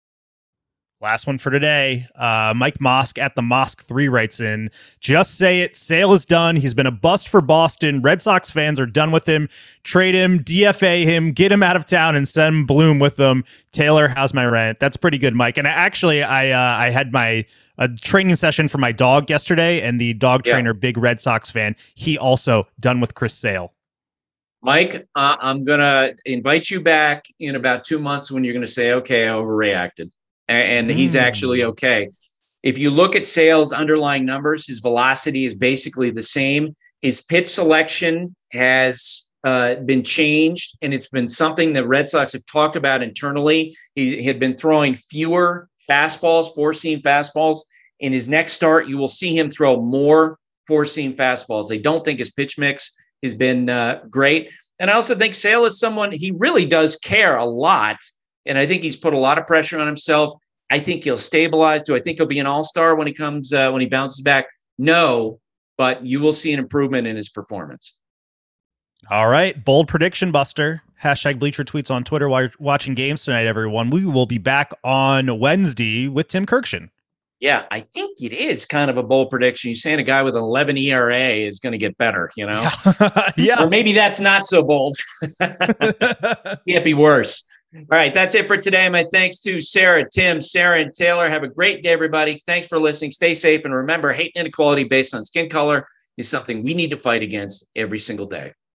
C: Last one for today. Uh, Mike Mosk at the Mosk three writes in, just say it. Sale is done. He's been a bust for Boston. Red Sox fans are done with him. Trade him, D F A him, get him out of town, and send Bloom with them. Taylor, how's my rant? That's pretty good, Mike. And actually, I uh, I had my a training session for my dog yesterday, and the dog trainer, yeah. big Red Sox fan, he also done with Chris Sale.
B: Mike, uh, I'm going to invite you back in about two months when you're going to say, okay, I overreacted. And, and mm. he's actually okay. If you look at Sale's underlying numbers, his velocity is basically the same. His pitch selection has uh, been changed, and it's been something that Red Sox have talked about internally. He had been throwing fewer fastballs, four-seam fastballs. In his next start, you will see him throw more four-seam fastballs. They don't think his pitch mix has been uh, great. And I also think Sale is someone, he really does care a lot. And I think he's put a lot of pressure on himself. I think he'll stabilize. Do I think he'll be an all-star when he comes, uh, when he bounces back? No, but you will see an improvement in his performance.
C: All right. Bold prediction, Buster. Hashtag Bleacher Tweets on Twitter while you're watching games tonight, everyone. We will be back on Wednesday with Tim Kirkshin.
B: Yeah, I think it is kind of a bold prediction. You're saying a guy with an eleven E R A is going to get better, you know?
C: Yeah.
B: Or maybe that's not so bold. Can't be worse. All right, that's it for today. My thanks to Sarah, Tim, Sarah, and Taylor. Have a great day, everybody. Thanks for listening. Stay safe. And remember, hate and inequality based on skin color is something we need to fight against every single day.